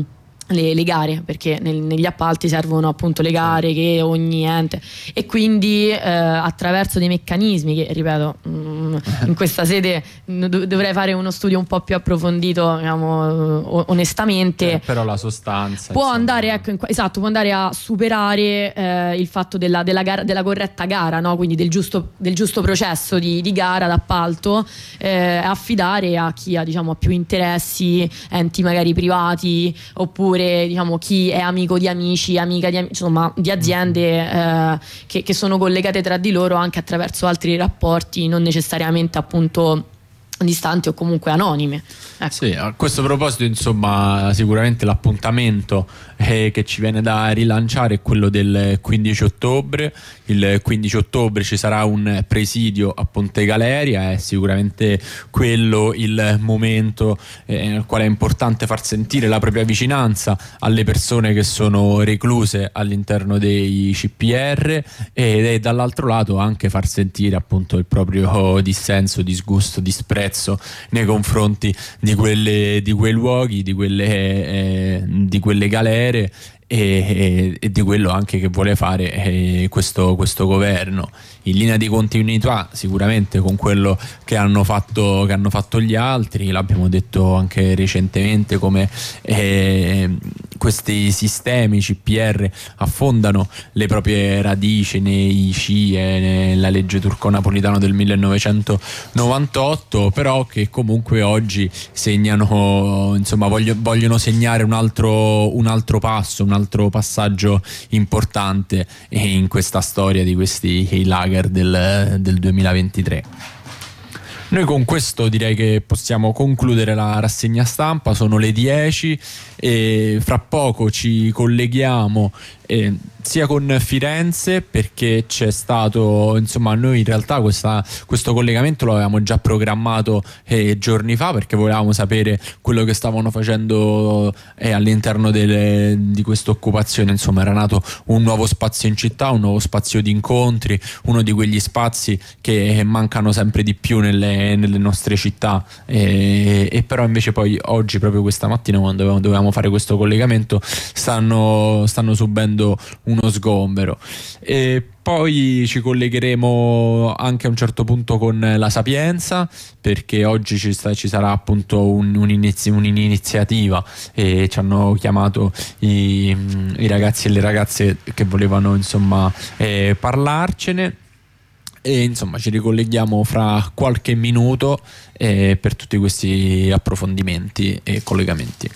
Le, le gare, perché nel, negli appalti servono appunto le gare che ogni ente, e quindi eh, attraverso dei meccanismi che, ripeto, mh, in questa sede dov- dovrei fare uno studio un po' più approfondito, diciamo, onestamente, eh, però la sostanza può insomma... andare, ecco, in, esatto, può andare a superare eh, il fatto della, della, gara, della corretta gara, no? Quindi del giusto, del giusto processo di, di gara d'appalto, eh, affidare a chi ha, diciamo, più interessi, enti magari privati, oppure diciamo chi è amico di amici, amica di, insomma, di aziende eh, che, che sono collegate tra di loro anche attraverso altri rapporti, non necessariamente appunto distanti o comunque anonime. Ecco. Sì, a questo proposito, insomma, sicuramente l'appuntamento eh, che ci viene da rilanciare è quello del quindici ottobre. Il quindici ottobre ci sarà un presidio a Ponte Galeria, è sicuramente quello il momento eh, nel quale è importante far sentire la propria vicinanza alle persone che sono recluse all'interno dei C P R, e, e dall'altro lato anche far sentire appunto il proprio dissenso, disgusto, disprezzo nei confronti di quelle di quei luoghi, di quelle eh, di quelle galere e, e, e di quello anche che vuole fare eh, questo, questo governo, in linea di continuità sicuramente con quello che hanno fatto che hanno fatto gli altri. L'abbiamo detto anche recentemente come eh, questi sistemi C P R affondano le proprie radici nei C I E, nella legge turco-napolitano del millenovecentonovantotto, però che comunque oggi segnano, insomma, voglio, vogliono segnare un altro, un altro passo, un altro passaggio importante in questa storia di questi lager del, del duemilaventitré. Noi con questo direi che possiamo concludere la rassegna stampa, sono le dieci e fra poco ci colleghiamo eh, sia con Firenze, perché c'è stato, insomma, noi in realtà questa, questo collegamento lo avevamo già programmato eh, giorni fa, perché volevamo sapere quello che stavano facendo eh, all'interno delle, di questa occupazione. Insomma, era nato un nuovo spazio in città, un nuovo spazio di incontri, uno di quegli spazi che mancano sempre di più nelle, nelle nostre città e, e però invece poi oggi, proprio questa mattina, quando dovevamo, dovevamo fare questo collegamento, stanno, stanno subendo uno sgombero. E poi ci collegheremo anche a un certo punto con la Sapienza, perché oggi ci, sta, ci sarà appunto un, un'inizi, un'iniziativa e ci hanno chiamato i, i ragazzi e le ragazze che volevano, insomma, eh, parlarcene. E insomma ci ricolleghiamo fra qualche minuto eh, per tutti questi approfondimenti e collegamenti.